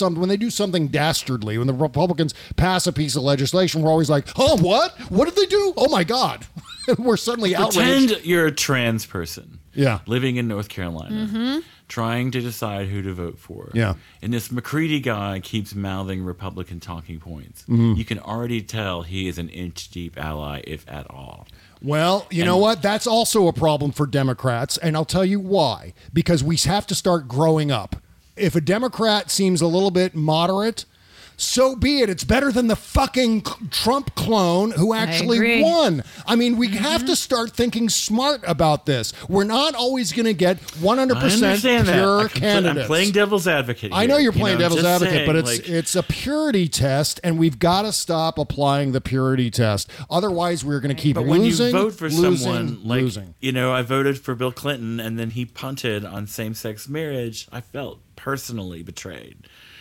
do something dastardly, when the Republicans pass a piece of legislation, we're always like, oh, what? What did they do? Oh my God. We're suddenly outraged. Pretend you're a trans person. Yeah. Living in North Carolina. Trying to decide who to vote for. Yeah. And this McCready guy keeps mouthing Republican talking points. Mhm. You can already tell he is an inch-deep ally, if at all. Well, you know what? That's also a problem for Democrats, and I'll tell you why. Because we have to start growing up. If a Democrat seems a little bit moderate, so be it. It's better than the fucking Trump clone who actually won. I mean, we have to start thinking smart about this. We're not always going to get 100% pure candidates. I'm playing devil's advocate here. I know you're playing devil's advocate, but saying, it's a purity test, and we've got to stop applying the purity test. Otherwise, we're going to keep losing. But when you vote for someone, like, losing. I voted for Bill Clinton, and then he punted on same-sex marriage, I felt personally betrayed.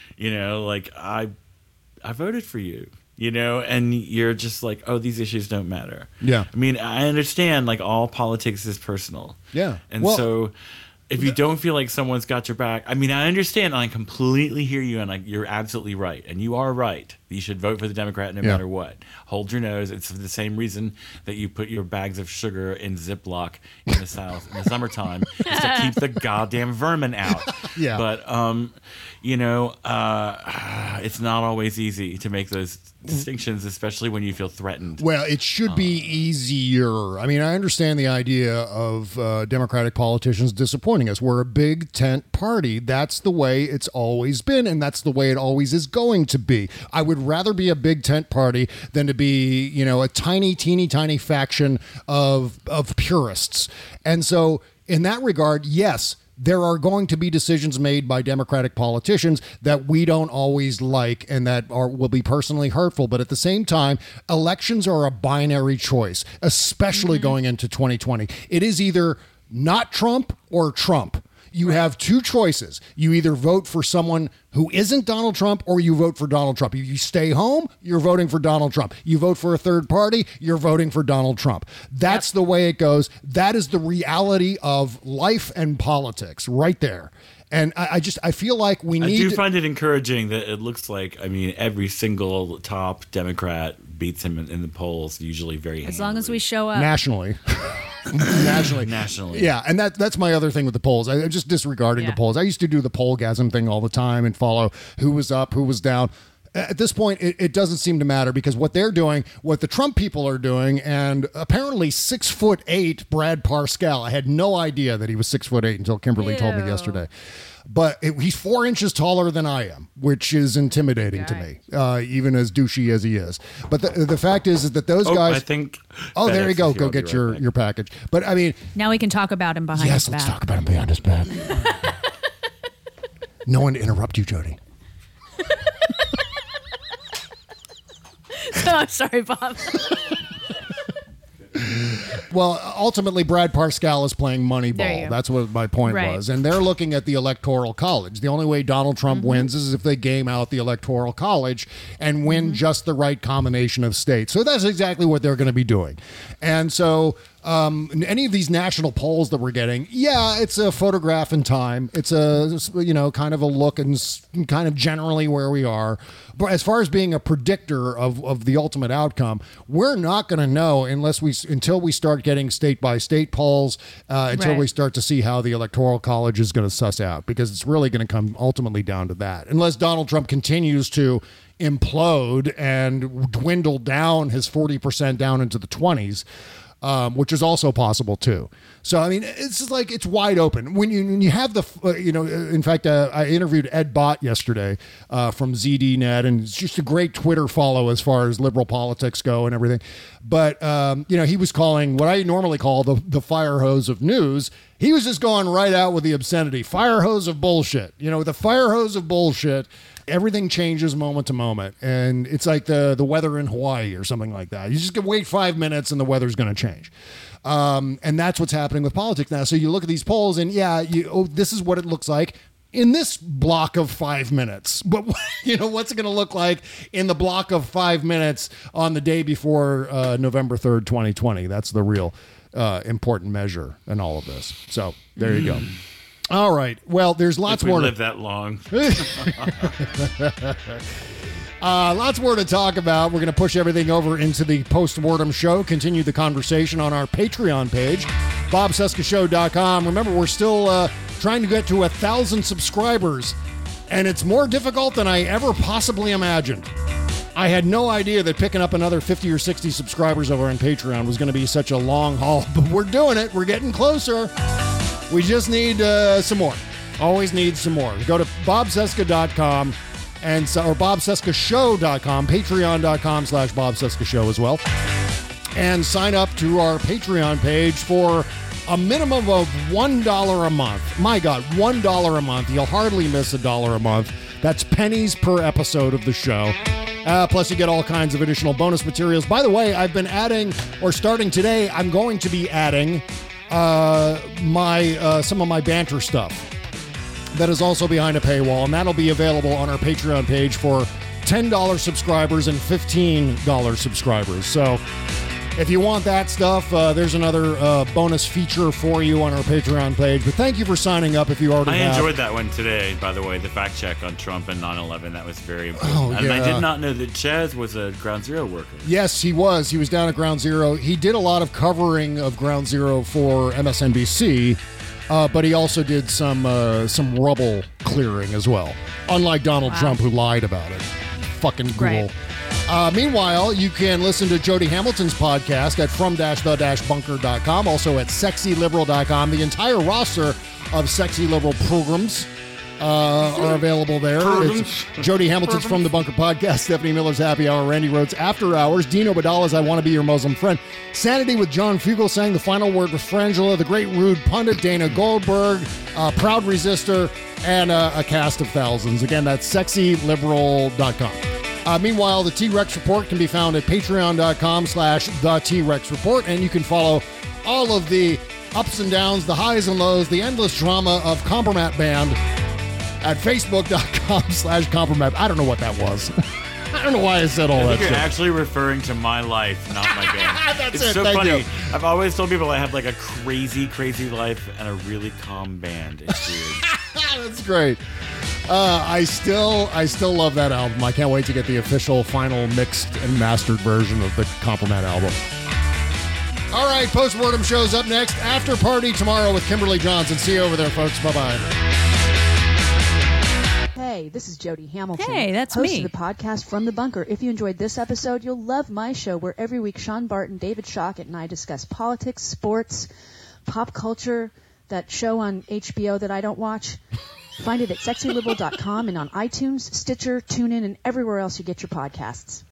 I voted for you, and you're just like, oh, these issues don't matter. Yeah. I mean, I understand, like, all politics is personal. Yeah. And so if you don't feel like someone's got your back, I mean, I understand, and I completely hear you, and you're absolutely right. And you are right. You should vote for the Democrat no matter what. Hold your nose. It's for the same reason that you put your bags of sugar in Ziploc in the South in the summertime, is to keep the goddamn vermin out. Yeah. But, it's not always easy to make those distinctions, especially when you feel threatened. Well, it should be easier. I mean, I understand the idea of Democratic politicians disappointing us. We're a big tent party. That's the way it's always been, and that's the way it always is going to be. I would rather be a big tent party than to be, a tiny, teeny, tiny faction of purists. And so, in that regard, yes, there are going to be decisions made by Democratic politicians that we don't always like and that will be personally hurtful. But at the same time, elections are a binary choice, especially going into 2020. It is either not Trump or Trump. You have two choices. You either vote for someone who isn't Donald Trump or you vote for Donald Trump. If you stay home, you're voting for Donald Trump. You vote for a third party, you're voting for Donald Trump. That's the way it goes. That is the reality of life and politics right there. And I feel like we need... I do find it encouraging that it looks like, every single top Democrat beats him in the polls, usually very handily. As long as we show up. Nationally. Nationally. Yeah, and that's my other thing with the polls. I'm just disregarding the polls. I used to do the pollgasm thing all the time and follow who was up, who was down. At this point, it doesn't seem to matter because what they're doing, what the Trump people are doing, and apparently 6'8" Brad Parscale. I had no idea that he was 6'8" until Kimberly told me yesterday. But he's 4 inches taller than I am, which is intimidating to me, even as douchey as he is. But the fact is that those guys... I think... Oh, there you go. Go get your package. But I mean... Now we can talk about him behind his back. Yes, let's talk about him behind his back. No one to interrupt you, Jody. Oh, sorry, Bob. Well, ultimately, Brad Parscale is playing There you Moneyball. go. That's what my point Right. was. And they're looking at the Electoral College. The only way Donald Trump wins is if they game out the Electoral College and win just the right combination of states. So that's exactly what they're going to be doing. And so any of these national polls that we're getting, yeah, it's a photograph in time. It's a, kind of a look and kind of generally where we are. But as far as being a predictor of the ultimate outcome, we're not going to know until we start getting state by state polls, until we start to see how the Electoral College is going to suss out, because it's really going to come ultimately down to that. Unless Donald Trump continues to implode and dwindle down his 40% down into the 20s. Which is also possible too. So I mean, it's just like it's wide open when you have the In fact, I interviewed Ed Bott yesterday from ZDNet, and it's just a great Twitter follow as far as liberal politics go and everything. But he was calling what I normally call the fire hose of news. He was just going right out with the obscenity, fire hose of bullshit. The fire hose of bullshit. Everything changes moment to moment, and it's like the weather in Hawaii or something like that. You just can wait 5 minutes and the weather's going to change. And that's what's happening with politics now. So you look at these polls and this is what it looks like in this block of 5 minutes. But what's it going to look like in the block of 5 minutes on the day before November 3rd, 2020? That's the real important measure in all of this. So there you go. All right. Well, there's lots more. Live that long. Lots more to talk about. We're going to push everything over into the post-mortem show. Continue the conversation on our Patreon page, BobCescashow.com. Remember, we're still trying to get to 1,000 subscribers, and it's more difficult than I ever possibly imagined. I had no idea that picking up another 50 or 60 subscribers over on Patreon was going to be such a long haul, but we're doing it. We're getting closer. We just need some more. Always need some more. Go to BobCesca.com or BobCescaShow.com, Patreon.com/BobCescaShow as well. And sign up to our Patreon page for a minimum of $1 a month. My God, $1 a month. You'll hardly miss $1 a month. That's pennies per episode of the show. Plus, you get all kinds of additional bonus materials. By the way, I've been adding, or starting today, I'm going to be adding some of my banter stuff that is also behind a paywall, and that'll be available on our Patreon page for $10 subscribers and $15 subscribers. So if you want that stuff, there's another bonus feature for you on our Patreon page. But thank you for signing up if you already have. I enjoyed that one today, by the way, the fact check on Trump and 9/11. That was very important. Oh, And yeah. I did not know that Chaz was a Ground Zero worker. Yes, he was. He was down at Ground Zero. He did a lot of covering of Ground Zero for MSNBC, but he also did some rubble clearing as well. Unlike Donald Trump, who lied about it. Fucking Google. Right. Meanwhile, you can listen to Jody Hamilton's podcast at from-the-bunker.com, also at sexyliberal.com. The entire roster of Sexy Liberal programs are available there. It's Jody Hamilton's From the Bunker podcast, Stephanie Miller's Happy Hour, Randy Rhodes After Hours, Dino Badala's I Want to Be Your Muslim Friend, Sanity with John Fugelsang, The Final Word with Frangela, The Great Rude Pundit, Dana Goldberg, Proud Resistor, and a cast of thousands. Again, that's sexyliberal.com. Meanwhile, the T-Rex Report can be found at patreon.com/the T-Rex Report, and you can follow all of the ups and downs, the highs and lows, the endless drama of Compromat Band at facebook.com/Compromat. I don't know what that was. I don't know why I said all I that think shit. you're actually referring to my life, not my band. That's it's it. so Thank funny. you. I've always told people I have like a crazy, crazy life and a really calm band. It's weird. That's great. I still love that album. I can't wait to get the official, final, mixed, and mastered version of the Compromat album. All right, Postmortem show's up next. After Party tomorrow with Kimberly Johnson. See you over there, folks. Bye-bye. Hey, this is Jody Hamilton. Hey, that's host me. of the podcast From the Bunker. If you enjoyed this episode, you'll love my show, where every week Sean Barton, David Shockett, and I discuss politics, sports, pop culture, that show on HBO that I don't watch. Find it at sexyliberal.com and on iTunes, Stitcher, TuneIn, and everywhere else you get your podcasts.